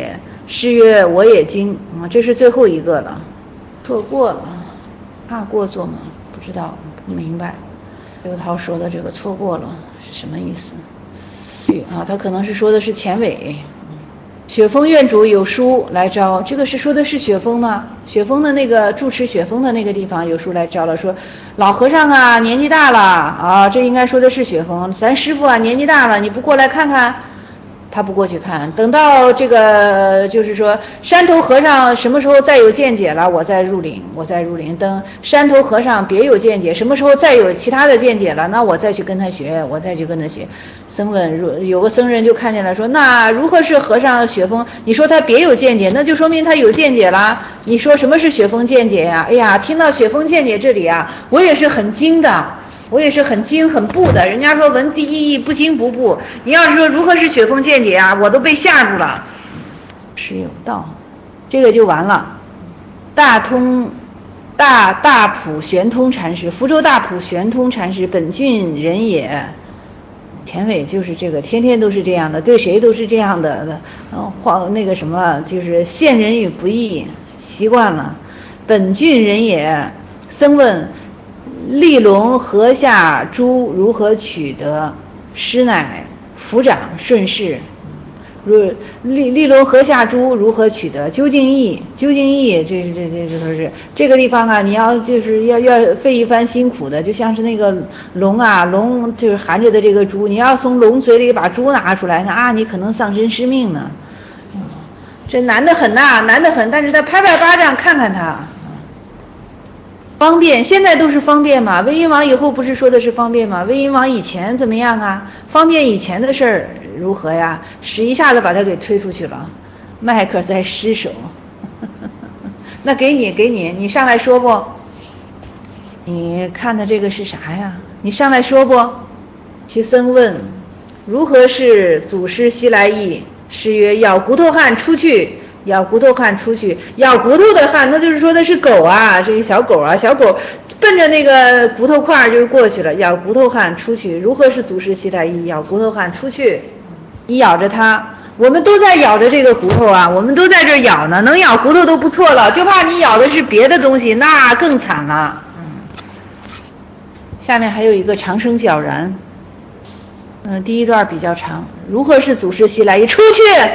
诗曰我也惊，啊，这是最后一个了，错过了，怕过做吗？不知道，不明白。刘涛说的这个错过了是什么意思？啊，他可能是说的是前尾。雪峰院主有书来招，这个是说的是雪峰吗？雪峰的那个住持雪峰的那个地方有书来招了，说老和尚啊年纪大了啊，这应该说的是雪峰，咱师傅啊年纪大了，你不过来看看？他不过去看，等到这个就是说山头和尚什么时候再有见解了，我再入林，我再入林。等山头和尚别有见解，什么时候再有其他的见解了，那我再去跟他学，我再去跟他学。僧问，有个僧人就看见了，说那如何是和尚雪峰？你说他别有见解，那就说明他有见解了。你说什么是雪峰见解呀？哎呀，听到雪峰见解这里啊，我也是很惊的。我也是很惊很怖的，人家说闻第一义不惊不怖，你要是说如何是雪峰见解啊，我都被吓住了。是有道，这个就完了。大通大大普玄通禅师，福州大普玄通禅师，本郡人也。田尾就是这个，天天都是这样的，对谁都是这样的，嗯，话那个什么，就是陷人于不义，习惯了。本郡人也，僧问。利龙河下珠如何取得？师乃抚掌顺势。如利利龙河下珠如何取得？究竟义，究竟义，这是这这这都是这个地方啊！你要就是要要费一番辛苦的，就像是那个龙啊，龙就是含着的这个珠，你要从龙嘴里把珠拿出来，那啊，你可能丧身失命呢。这难得很呐、啊，难得很，但是他拍拍巴掌看看他。方便，现在都是方便嘛？魏婴王以后不是说的是方便吗？魏婴王以前怎么样啊？方便以前的事儿如何呀？使一下子把他给推出去了，麦克在失手。那给你，给你，你上来说不？你看的这个是啥呀？你上来说不？其僧问：如何是祖师西来意？师曰：咬骨头汉出去。咬骨头汉出去，咬骨头的汉，那就是说的是狗啊，这个小狗啊，小狗奔着那个骨头块就过去了。咬骨头汉出去，如何是祖师西来意？咬骨头汉出去，你咬着它，我们都在咬着这个骨头啊，我们都在这咬呢，能咬骨头都不错了，就怕你咬的是别的东西，那更惨了。嗯，下面还有一个长生皎然，嗯，第一段比较长，如何是祖师西来意？出去。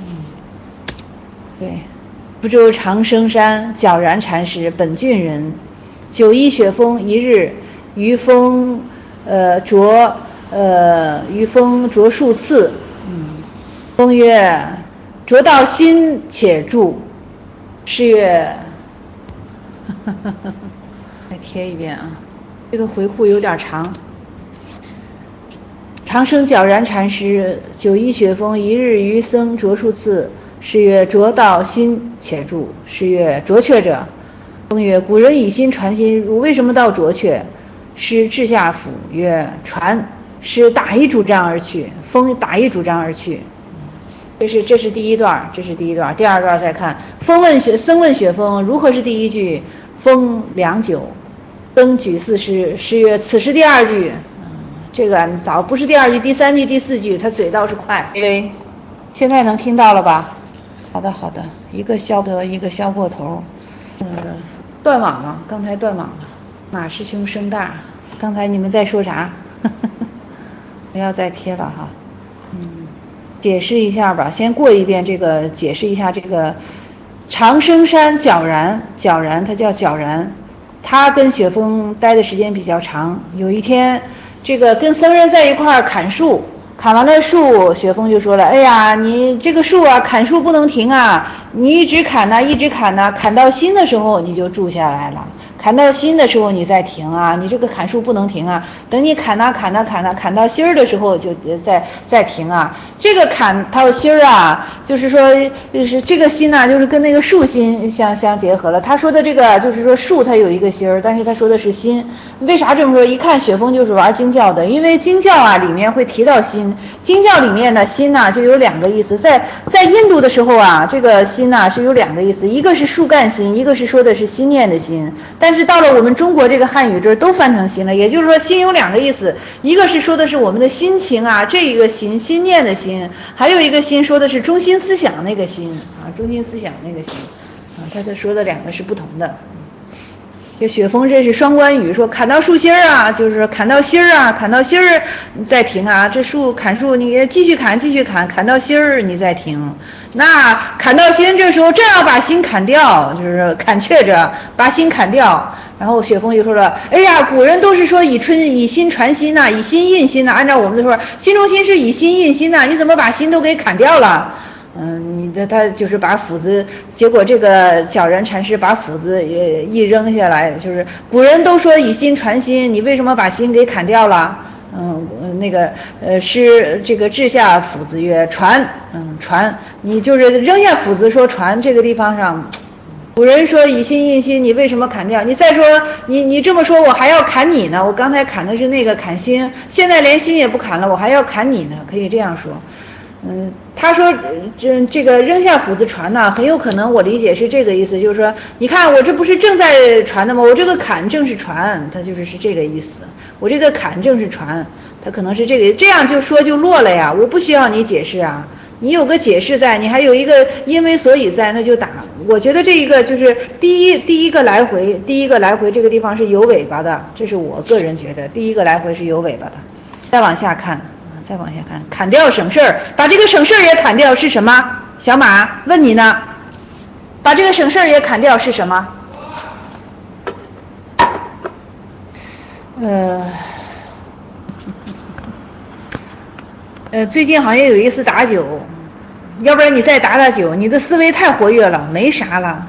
对，福州长生山皎然禅师，本郡人，九一雪峰一日，于风呃着呃于风着数次，嗯，风曰：着到心且住。是曰，再贴一遍啊，这个回顾有点长。长生皎然禅师，九一雪峰一日于僧着数次。是曰：着到心且住。是曰：着却者。风曰：古人以心传心，汝为什么到着却？师至下府曰：传。师打一主张而去。风打一主张而去。这是这是第一段，这是第一段。第二段再看，风问雪僧问雪峰如何是第一句？风良久，登举四师。师曰：此时第二句。嗯，这个早不是第二句，第三句、第四句，他嘴倒是快。因为现在能听到了吧？好的好的，一个消得一个消过头。嗯，断网了，刚才断网了。马师兄声大，刚才你们在说啥？不要再贴了哈。嗯，解释一下吧，先过一遍这个，解释一下这个长生山皎然，皎然他叫皎然，他跟雪峰待的时间比较长。有一天，这个跟僧人在一块儿砍树。砍完了树，雪峰就说了：哎呀，你这个树啊，砍树不能停啊，你一直砍呐、啊，一直砍呐、啊，砍到心的时候你就住下来了，砍到心的时候你再停啊，你这个砍树不能停啊，等你砍呐、啊、砍呐、啊、砍呐、啊，砍到心儿的时候就再再停啊。这个砍到心儿啊，就是说就是这个心呐、啊，就是跟那个树心相相结合了。他说的这个就是说树它有一个心儿，但是他说的是心。为啥这么说？一看雪峰就是玩经教的，因为经教啊里面会提到心。经教里面的心呐、啊、就有两个意思，在在印度的时候啊，这个心呐、啊、是有两个意思，一个是树干心，一个是说的是心念的心。但但是到了我们中国这个汉语这儿都翻成心了，也就是说心有两个意思，一个是说的是我们的心情啊，这一个心心念的心，还有一个心说的是中心思想那个心啊，中心思想那个心啊，他他说的两个是不同的。这雪峰这是双关语，说砍到树心儿啊，就是说砍到心儿啊，砍到心儿你再停啊，这树砍树你继续砍继续砍，砍到心儿你再停。那砍到心这时候正要把心砍掉，就是砍却着把心砍掉。然后雪峰就说了，哎呀，古人都是说以春以心传心呐、啊，以心印心呐、啊，按照我们的说，心中心是以心印心呐、啊，你怎么把心都给砍掉了？嗯，你的他就是把斧子，结果这个皎然禅师把斧子也一扔下来，就是古人都说以心传心，你为什么把心给砍掉了？嗯，那个呃诗这个掷下斧子曰传，嗯传，你就是扔下斧子说传，这个地方上，古人说以心印心，你为什么砍掉？你再说你你这么说，我还要砍你呢，我刚才砍的是那个砍心，现在连心也不砍了，我还要砍你呢，可以这样说。嗯，他说这这个扔下斧子传呢，很有可能我理解是这个意思，就是说，你看我这不是正在传的吗？我这个砍正是传，他就是是这个意思。我这个砍正是传，他可能是这个，这样就说就落了呀。我不需要你解释啊，你有个解释在，你还有一个因为所以在，那就打。我觉得这一个就是第一第一个来回，第一个来回这个地方是有尾巴的，这是我个人觉得，第一个来回是有尾巴的。再往下看。再往下看，砍掉省事儿，把这个省事儿也砍掉是什么？小马问你呢，把这个省事儿也砍掉是什么？呃，呃，最近好像有一次打酒，要不然你再打打酒，你的思维太活跃了，没啥了，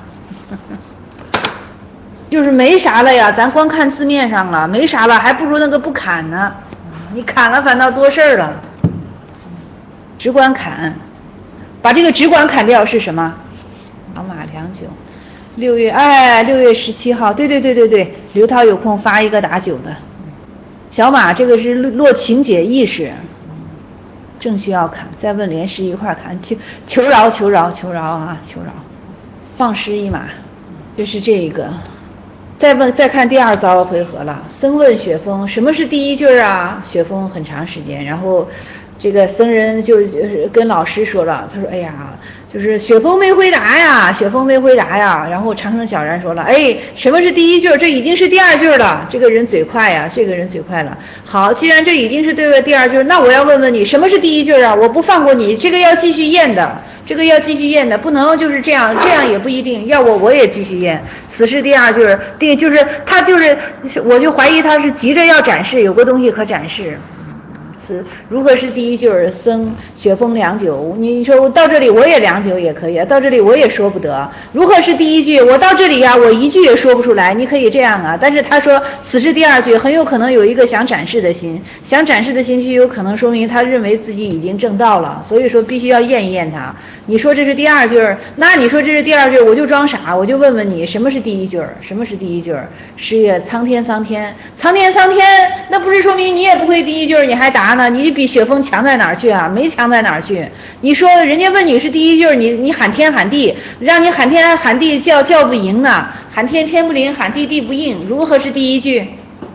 就是没啥了呀，咱光看字面上了，没啥了，还不如那个不砍呢。你砍了反倒多事儿了，只管砍，把这个只管砍掉是什么？老马良久，六月哎，六月十七号，对对对对对，刘涛有空发一个打酒的。小马这个是落情解意识，正需要砍，再问连诗一块砍，求求饶求饶求饶啊求饶，放诗一马，就是这个。再问再看第二遭回合了，僧问雪峰什么是第一句啊？雪峰很长时间，然后这个僧人就跟老师说了，他说哎呀，就是雪峰没回答呀，雪峰没回答呀。然后长生小然说了，哎，什么是第一句？这已经是第二句了。这个人嘴快呀，这个人嘴快了。好，既然这已经是对了第二句，那我要问问你，什么是第一句啊？我不放过你，这个要继续验的。这个要继续验的，不能就是这样，这样也不一定，要我我也继续验。此是第二句，第就是他就是，我就怀疑他是急着要展示，有个东西可展示。此如何是第一句？僧雪峰良久，你说到这里我也良久也可以，到这里我也说不得。如何是第一句？我到这里呀、啊，我一句也说不出来。你可以这样啊，但是他说此是第二句，很有可能有一个想展示的心，想展示的心就有可能说明他认为自己已经证道了，所以说必须要验一验他。你说这是第二句，那你说这是第二句，我就装傻，我就问问你，什么是第一句？什么是第一句？诗曰苍天苍天，苍天苍天，那不是说明你也不会第一句，你还答呢？你比雪峰强在哪儿去啊？没强在哪儿去。你说人家问你是第一句，你你喊天喊地，让你喊天喊地叫叫不赢呢，喊天天不灵，喊地地不应，如何是第一句？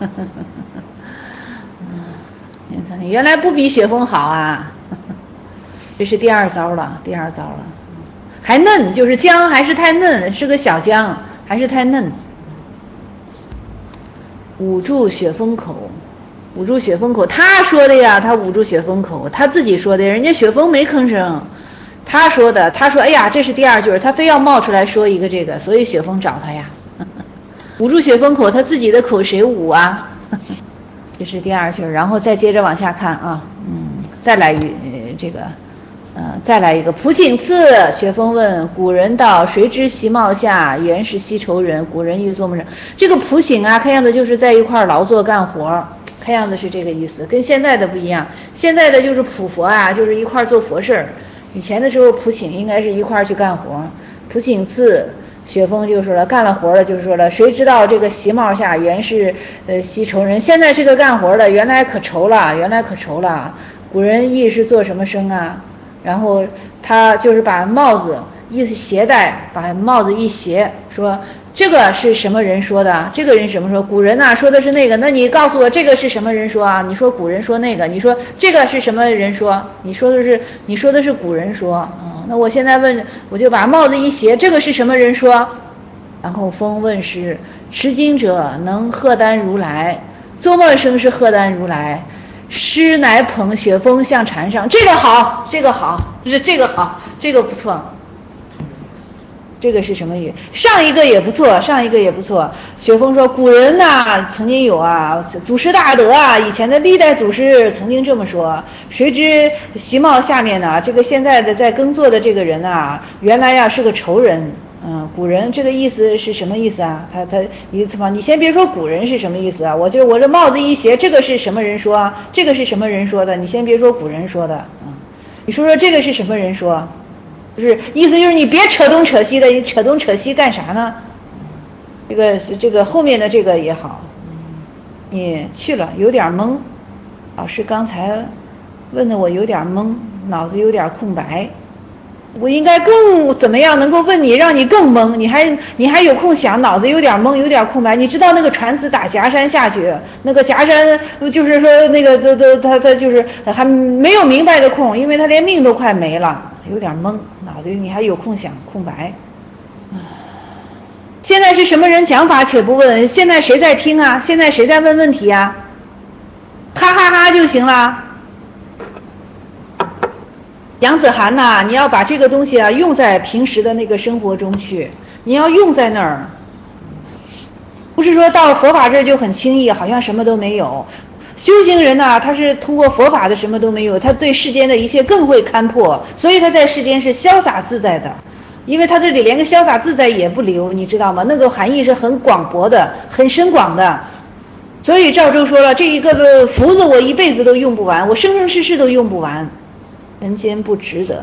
原来不比雪峰好啊。这是第二遭了，第二遭了，还嫩，就是姜还是太嫩，是个小姜，还是太嫩。捂住雪峰口，捂住雪峰口，他说的呀，他捂住雪峰口，他自己说的，人家雪峰没吭声，他说的，他说哎呀，这是第二句，他非要冒出来说一个这个，所以雪峰找他呀。捂住雪峰口，他自己的口谁捂啊？这是第二句，然后再接着往下看啊，嗯，再来一、呃、这个。呃，再来一个蒲请次。雪峰问古人道，谁知席帽下，原是西畴人。古人欲做梦人。这个蒲请啊，看样子就是在一块劳作干活，看样子是这个意思，跟现在的不一样。现在的就是普佛啊，就是一块做佛事。以前的时候蒲请应该是一块去干活。蒲请次，雪峰就说了，干了活了，就是说了，谁知道这个席帽下原是呃西畴人。现在是个干活的，原来可愁了，原来可愁了。古人亦是做什么生啊？然后他就是把帽子一携带，把帽子一斜，说这个是什么人说的？这个人什么说？古人呐、啊、说的是那个，那你告诉我这个是什么人说啊？你说古人说那个，你说这个是什么人说？你说的是你说的是古人说，嗯，那我现在问，我就把帽子一斜，这个是什么人说？然后风问师，持经者能荷担如来，作么生是荷担如来？师乃捧雪峰向禅上，这个好，这个好，这这个好，这个不错。这个是什么语？上一个也不错，上一个也不错。雪峰说，古人呐、啊、曾经有啊，祖师大德啊，以前的历代祖师曾经这么说。谁知席帽下面呢，这个现在的在耕作的这个人啊，原来呀是个仇人。嗯，古人这个意思是什么意思啊？他他一次嘛，你先别说古人是什么意思啊，我就我这帽子一斜，这个是什么人说啊？这个是什么人说的？你先别说古人说的，嗯，你说说这个是什么人说？就是意思就是你别扯东扯西的，你扯东扯西干啥呢？这个这个后面的这个也好，你去了有点懵，老师刚才问的我有点懵，脑子有点空白，我应该更怎么样能够问你，让你更懵，你还你还有空想，脑子有点懵，有点空白。你知道那个船子打夹山下去，那个夹山就是说那个都都他他就是还没有明白的空，因为他连命都快没了。有点懵，脑子你还有空想空白。现在是什么人讲法且不问？现在谁在听啊？现在谁在问问题啊？哈哈哈就行了。杨子涵呐、啊，你要把这个东西啊用在平时的那个生活中去，你要用在那儿，不是说到佛法这就很轻易，好像什么都没有。修行人呢、啊，他是通过佛法的什么都没有，他对世间的一切更会看破，所以他在世间是潇洒自在的，因为他这里连个潇洒自在也不留，你知道吗？那个含义是很广博的，很深广的。所以赵州说了，这一个福子我一辈子都用不完，我生生世世都用不完，人间不值得。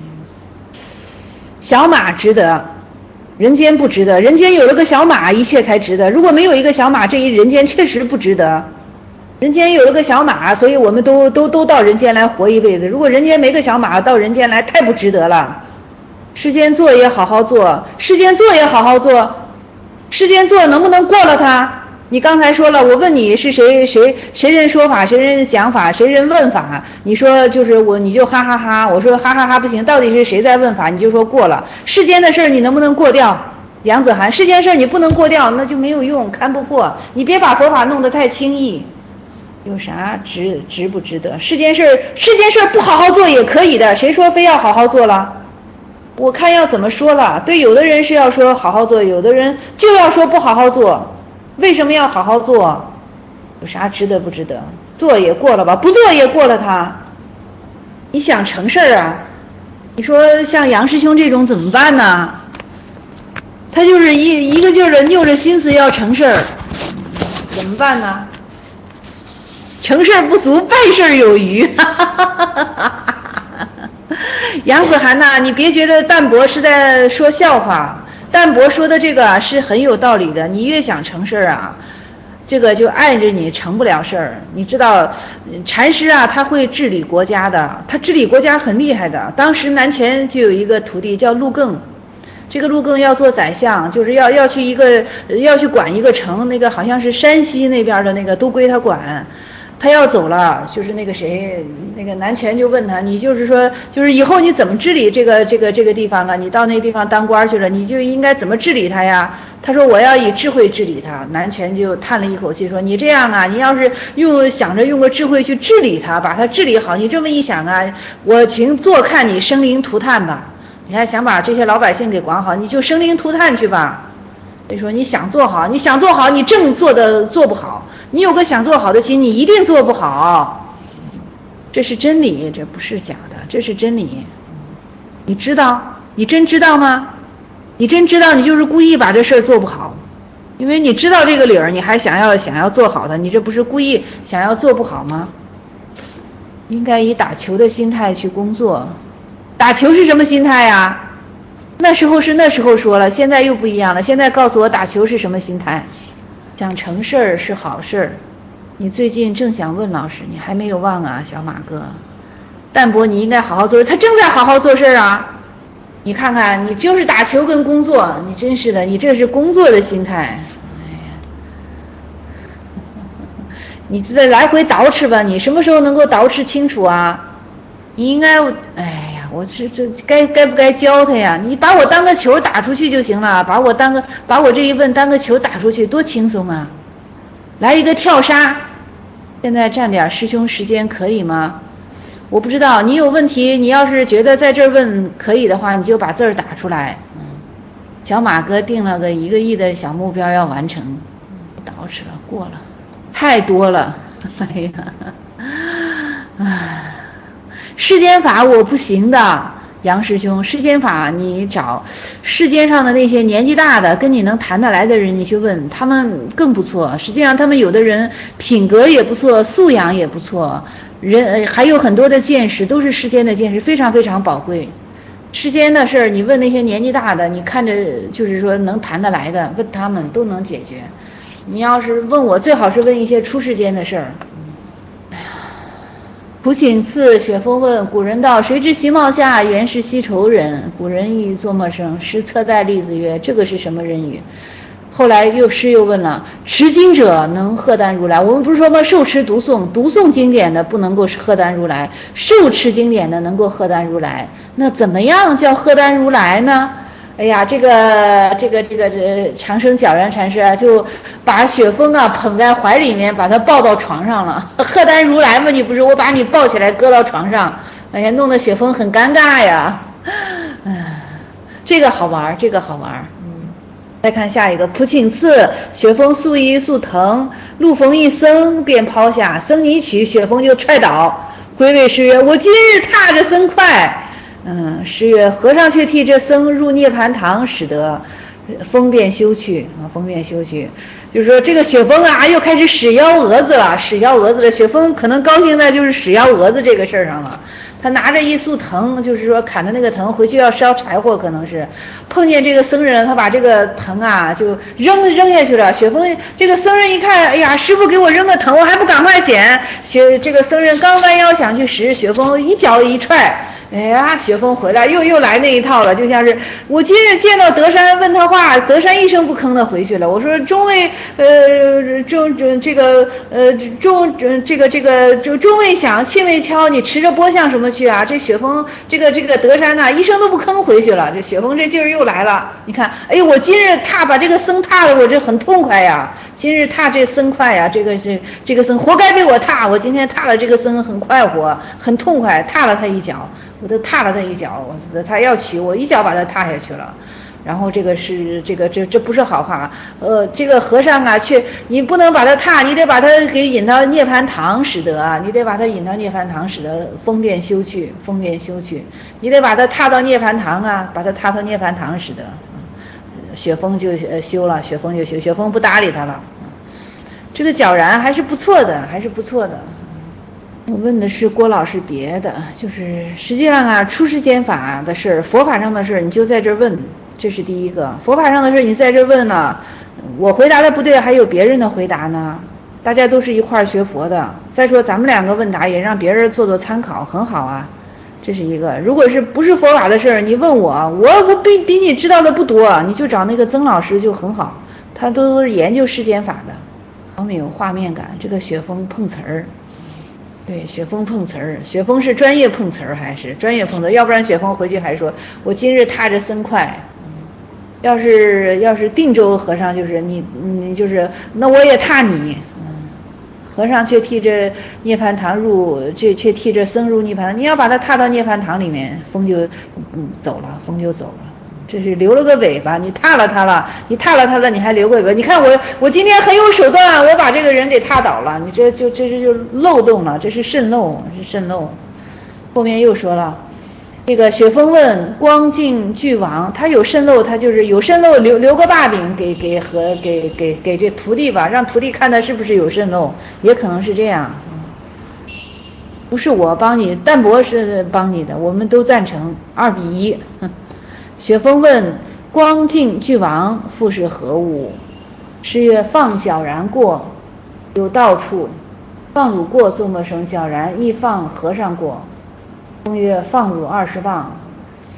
小马值得，人间不值得，人间有了个小马，一切才值得。如果没有一个小马，这一人间确实不值得。人间有了个小马，所以我们都都都到人间来活一辈子。如果人间没个小马，到人间来太不值得了。世间做也好好做，世间做也好好做，世间做能不能过了它？你刚才说了，我问你是谁谁谁人说法，谁人讲法，谁人问法？你说就是我，你就哈哈哈。我说哈哈哈不行，到底是谁在问法？你就说过了。世间的事你能不能过掉？杨子涵，世间事你不能过掉，那就没有用，看不破。你别把佛法弄得太轻易。有啥值值不值得？世间事世间事不好好做也可以的，谁说非要好好做了？我看要怎么说了。对，有的人是要说好好做，有的人就要说不好好做。为什么要好好做？有啥值得不值得？做也过了吧，不做也过了它。你想成事儿啊？你说像杨师兄这种怎么办呢？他就是一一个劲儿的拗着心思要成事儿，怎么办呢？成事不足，败事有余。杨子涵呐、啊，你别觉得淡泊是在说笑话，淡泊说的这个是很有道理的。你越想成事啊，这个就碍着你成不了事儿。你知道禅师啊，他会治理国家的，他治理国家很厉害的。当时南拳就有一个徒弟叫陆更，这个陆更要做宰相，就是要要去一个要去管一个城，那个好像是山西那边的那个都归他管。他要走了，就是那个谁，那个南拳就问他，你就是说，就是以后你怎么治理这个这个这个地方啊？你到那地方当官去了，你就应该怎么治理他呀？他说我要以智慧治理他。南拳就叹了一口气说，你这样啊，你要是用想着用个智慧去治理他，把他治理好，你这么一想啊，我请坐看你生灵涂炭吧。你还想把这些老百姓给管好，你就生灵涂炭去吧。所以说你想做好，你想做好，你正做的做不好。你有个想做好的心，你一定做不好，这是真理，这不是假的，这是真理。你知道？你真知道吗？你真知道，你就是故意把这事儿做不好，因为你知道这个理儿，你还想要想要做好的，你这不是故意想要做不好吗？应该以打球的心态去工作。打球是什么心态呀？那时候是那时候说了，现在又不一样了。现在告诉我打球是什么心态？想成事儿是好事儿。你最近正想问老师，你还没有忘啊，小马哥。淡泊你应该好好做事，他正在好好做事啊。 你看看，你就是打球跟工作，你真是的，你这是工作的心态。哎呀，你再来回捯饬吧，你什么时候能够捯饬清楚啊？你应该，哎呀，我是这该该不该教他呀？你把我当个球打出去就行了，把我当个把我这一问当个球打出去，多轻松啊！来一个跳杀，现在占点师兄时间可以吗？我不知道，你有问题，你要是觉得在这儿问可以的话，你就把字儿打出来。嗯，小马哥定了个一个亿的小目标要完成，捯饬了，过了，太多了，哎呀，唉，世间法我不行的，杨师兄，世间法你找世间上的那些年纪大的跟你能谈得来的人，你去问他们更不错。实际上他们有的人品格也不错，素养也不错。人还有很多的见识，都是世间的见识，非常非常宝贵。世间的事儿，你问那些年纪大的，你看着就是说能谈得来的，问他们都能解决。你要是问我，最好是问一些出世间的事儿。哎呀，普请赐雪峰问：古人道，谁知其貌下，原是西仇人。古人亦作陌生，时侧带例子曰：这个是什么人语？后来又师又问了，持经者能荷担如来？我们不是说吗？受持读诵，读诵经典的不能够荷担如来，受持经典的能够荷担如来。那怎么样叫荷担如来呢？哎呀，这个这个这个这长生皎然禅师啊，就把雪峰啊捧在怀里面，把他抱到床上了。荷担如来嘛，你不是我把你抱起来搁到床上，哎呀，弄得雪峰很尴尬呀。哎，这个好玩，这个好玩。再看下一个，普请赐雪峰素衣素藤，路逢一僧便抛下，僧尼取，雪峰就踹倒。归位师曰：我今日踏着僧快。嗯，师曰：和尚却替这僧入涅盘堂，使得风便休去啊，风便休去。就是说这个雪峰啊，又开始使幺蛾子了，使幺蛾子了。雪峰可能高兴在就是使幺蛾子这个事儿上了。他拿着一束藤，就是说砍的那个藤，回去要烧柴火，可能是碰见这个僧人，他把这个藤啊就扔扔下去了。雪峰这个僧人一看，哎呀，师傅给我扔个藤，我还不赶快捡。雪这个僧人刚弯腰想去拾，雪峰一脚一踹。哎呀，雪峰回来又又来那一套了，就像是我今日见到德山问他话，德山一声不吭的回去了。我说众位呃众众这个呃众这个这个众众位响，磬未敲，你持着钵向什么去啊？这雪峰这个这个德山呐、啊，一声都不吭回去了。这雪峰这劲儿又来了，你看，哎，我今日踏把这个僧踏的我这很痛快呀。今日踏这僧快呀，这个这这个僧活该被我踏，我今天踏了这个僧很快活，很痛快，踏了他一脚。我都踏了他一脚，我他要取我一脚把他踏下去了。然后这个是这个这这不是好话，呃，这个和尚啊，却你不能把他踏，你得把他给引到涅槃堂使得啊，你得把他引到涅槃堂使得风便休去，风便休去，你得把他踏到涅槃堂啊，把他踏到涅槃堂使得，雪峰就呃休了，雪峰就休，雪峰不搭理他了。这个皎然还是不错的，还是不错的。我问的是郭老师别的，就是实际上啊，出世间法的事，佛法上的事，你就在这问，这是第一个。佛法上的事你在这问呢，我回答的不对，还有别人的回答呢，大家都是一块学佛的。再说咱们两个问答也让别人做做参考，很好啊，这是一个。如果是不是佛法的事，你问我，我我比比你知道的不多，你就找那个曾老师就很好，他都是研究世间法的，好没有画面感。这个雪峰碰瓷儿。对，雪峰碰瓷儿，雪峰是专业碰瓷儿，还是专业碰瓷儿？要不然雪峰回去还说，我今日踏着僧快。要是要是定州和尚，就是你你就是那我也踏你。嗯，和尚却替这涅槃堂入，却却替这僧入涅槃堂。你要把他踏到涅槃堂里面，风就嗯走了，风就走了。这是留了个尾巴，你踏了他了，你踏了他了，你还留个尾巴。你看我，我今天很有手段，我把这个人给踏倒了，你这就这是就漏洞了，这是渗漏，是渗漏。后面又说了，这个雪峰问光净俱亡，他有渗漏，他就是有渗漏，留留个把柄给给和给给给这徒弟吧，让徒弟看他是不是有渗漏，也可能是这样。不是我帮你，淡泊是帮你的，我们都赞成，二比一。雪峰问光净俱亡，复是何物？师曰：放皎然过，有道处。放汝过，作陌生；皎然亦放和尚过。风曰：放汝二十棒，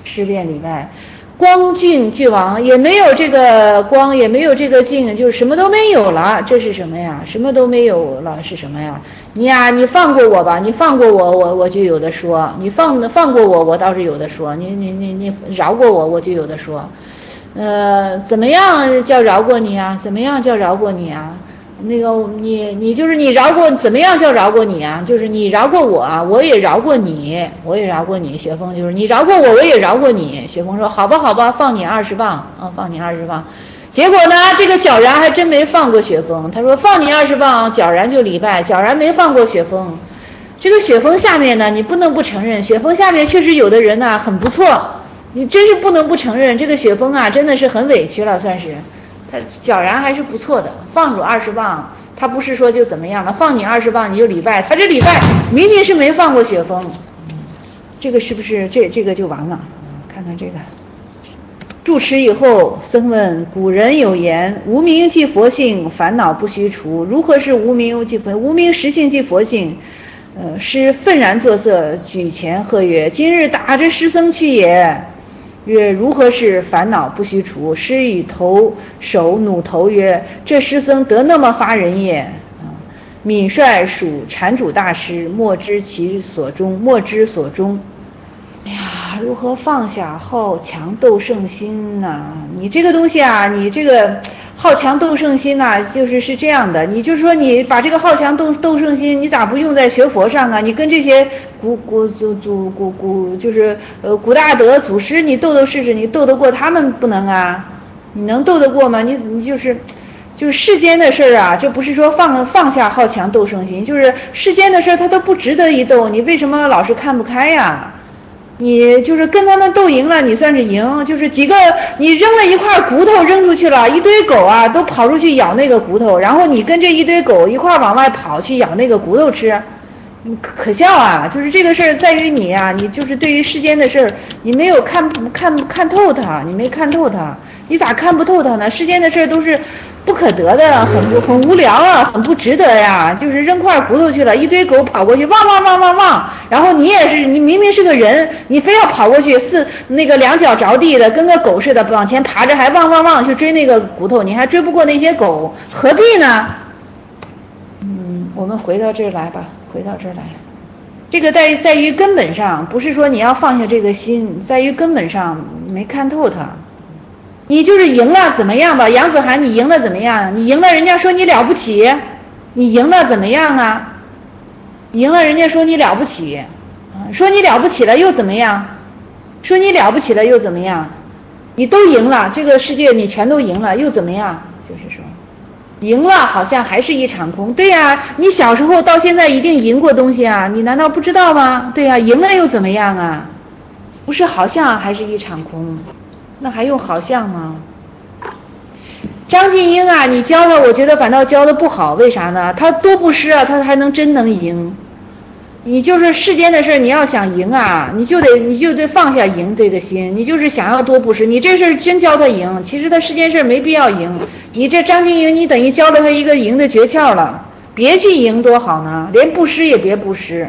诗辩里外，光峻俱亡，也没有这个光，也没有这个净，就是什么都没有了。这是什么呀？什么都没有了是什么呀？你呀，你放过我吧，你放过我，我我就有的说；你放放过我，我倒是有的说；你你你你饶过我，我就有的说。呃，怎么样叫饶过你啊？怎么样叫饶过你啊？那个你你就是你饶过，怎么样叫饶过你啊？就是你饶过我啊，我也饶过你，我也饶过你。雪峰就是你饶过我，我也饶过你。雪峰说好吧好吧，放你二十磅啊，放你二十磅。结果呢，这个皎然还真没放过雪峰。他说放你二十磅，皎然就礼拜，皎然没放过雪峰。这个雪峰下面呢，你不能不承认，雪峰下面确实有的人呢很不错，你真是不能不承认，这个雪峰啊真的是很委屈了，算是。他皎然还是不错的，放主二十磅，他不是说就怎么样了，放你二十磅你就礼拜，他这礼拜明明是没放过雪峰，这个是不是这这个就完了？看看这个。住持以后，僧问：古人有言，无名即佛性，烦恼不须除。如何是无名即佛？无名实性即佛性。呃，师愤然作色，举前喝曰：今日打着师僧去也。曰如何是烦恼不须除？师以头手努头曰：这师僧得那么发人也。敏率属禅主大师，莫知其所终，莫知所终。哎呀，如何放下好强斗胜心呢、啊？你这个东西啊，你这个好强斗胜心呐、啊，就是是这样的。你就是说，你把这个好强斗斗胜心，你咋不用在学佛上啊？你跟这些古古祖祖古古就是呃古大德祖师，你斗斗试试，你斗得过他们不能啊？你能斗得过吗？你你就是就是世间的事儿啊，这不是说放放下好强斗胜心，就是世间的事儿，它都不值得一斗。你为什么老是看不开呀？你就是跟他们斗赢了，你算是赢，就是几个你扔了一块骨头扔出去了，一堆狗啊都跑出去咬那个骨头，然后你跟这一堆狗一块往外跑去咬那个骨头吃，可笑啊！就是这个事儿在于你啊，你就是对于世间的事儿，你没有看看看透它，你没看透它，你咋看不透它呢？世间的事儿都是不可得的，很不很无聊啊，很不值得呀。就是扔块骨头去了，一堆狗跑过去，汪汪汪汪汪，然后你也是，你明明是个人，你非要跑过去，四那个两脚着地的，跟个狗似的往前爬着，还汪汪汪去追那个骨头，你还追不过那些狗，何必呢？嗯，我们回到这儿来吧，回到这儿来。这个在在于根本上，不是说你要放下这个心，在于根本上没看透它。你就是赢了怎么样吧？杨子涵，你赢了怎么样？你赢了，人家说你了不起，你赢了怎么样啊？赢了，人家说你了不起，说你了不起了又怎么样？说你了不起了又怎么样？你都赢了，这个世界你全都赢了，又怎么样？就是说，赢了好像还是一场空。对呀、啊，你小时候到现在一定赢过东西啊，你难道不知道吗？对呀、啊，赢了又怎么样啊？不是好像还是一场空。那还用好像吗？张晋英啊，你教他，我觉得反倒教的不好，为啥呢？他多不失啊，他还能真能赢。你就是世间的事，你要想赢啊，你就得你就得放下赢这个心，你就是想要多不失，你这事真教他赢，其实他世间事没必要赢。你这张晋英，你等于教了他一个赢的诀窍了，别去赢多好呢，连不失也别不失。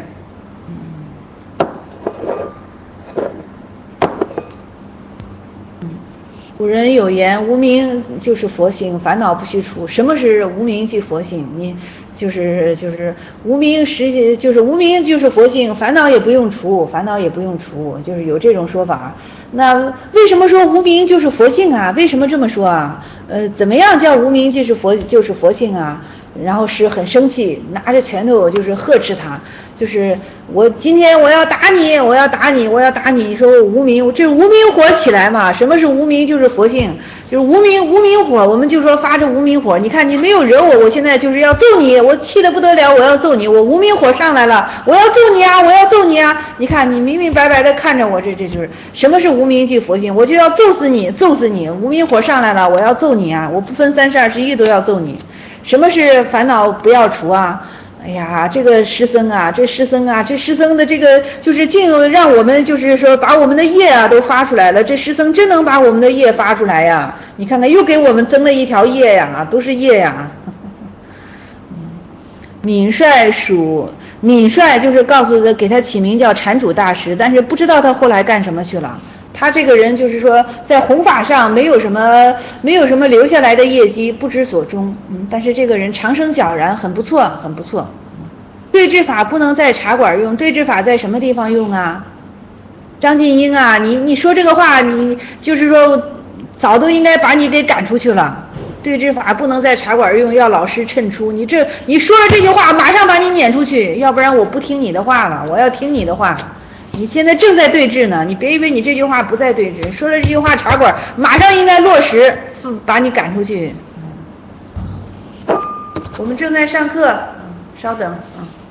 古人有言，无名就是佛性，烦恼不须除。什么是无名即佛性？你就是就是无名实就是无名就是佛性，烦恼也不用除，烦恼也不用除，就是有这种说法。那为什么说无名就是佛性啊？为什么这么说啊？呃，怎么样叫无名就是佛就是佛性啊？然后是很生气，拿着拳头就是呵斥他，就是我今天我要打你，我要打你，我要打你。你说我无名，这无名火起来嘛？什么是无名？就是佛性，就是无名无名火。我们就说发着无名火，你看你没有惹我，我现在就是要揍你，我气得不得了，我要揍你，我无名火上来了，我要揍你啊，我要揍你啊！你看你明明白白的看着我，这这就是什么是无名即佛性？我就要揍死你，揍死你！无名火上来了，我要揍你啊！我不分三十二十一都要揍你。什么是烦恼不要除啊？哎呀，这个师僧啊，这师僧啊，这师僧的这个就是净让我们就是说把我们的业啊都发出来了。这师僧真能把我们的业发出来呀？你看看又给我们增了一条业呀，都是业呀。敏率属敏率就是告诉他给他起名叫禅主大师，但是不知道他后来干什么去了。 他这个人就是说在弘法上没有什么没有什么留下来的业绩，不知所终。嗯，但是这个人长生皎然，很不错，很不错。对治法不能在茶馆用，对治法在什么地方用啊？张晋英啊，你你说这个话，你就是说早都应该把你给赶出去了。对治法不能在茶馆用，要老师衬出。你这你说了这句话，马上把你撵出去，要不然我不听你的话了，我要听你的话。你现在正在对峙呢，你别以为你这句话不在对峙，说了这句话茶馆马上应该落实，把你赶出去。我们正在上课，稍等啊。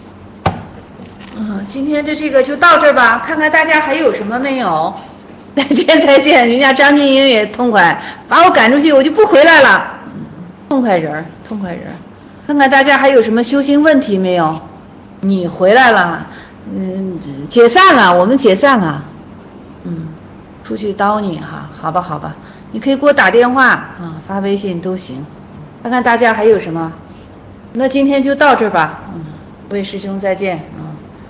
嗯，今天的这个就到这儿吧，看看大家还有什么没有。再见再见，人家张静英也痛快，把我赶出去我就不回来了。痛快人儿，痛快人儿。看看大家还有什么修行问题没有？你回来了，嗯，解散了，我们解散了。嗯，出去叨你哈，好吧好吧，你可以给我打电话啊，发微信都行。看看大家还有什么？那今天就到这儿吧。嗯，各位师兄再见。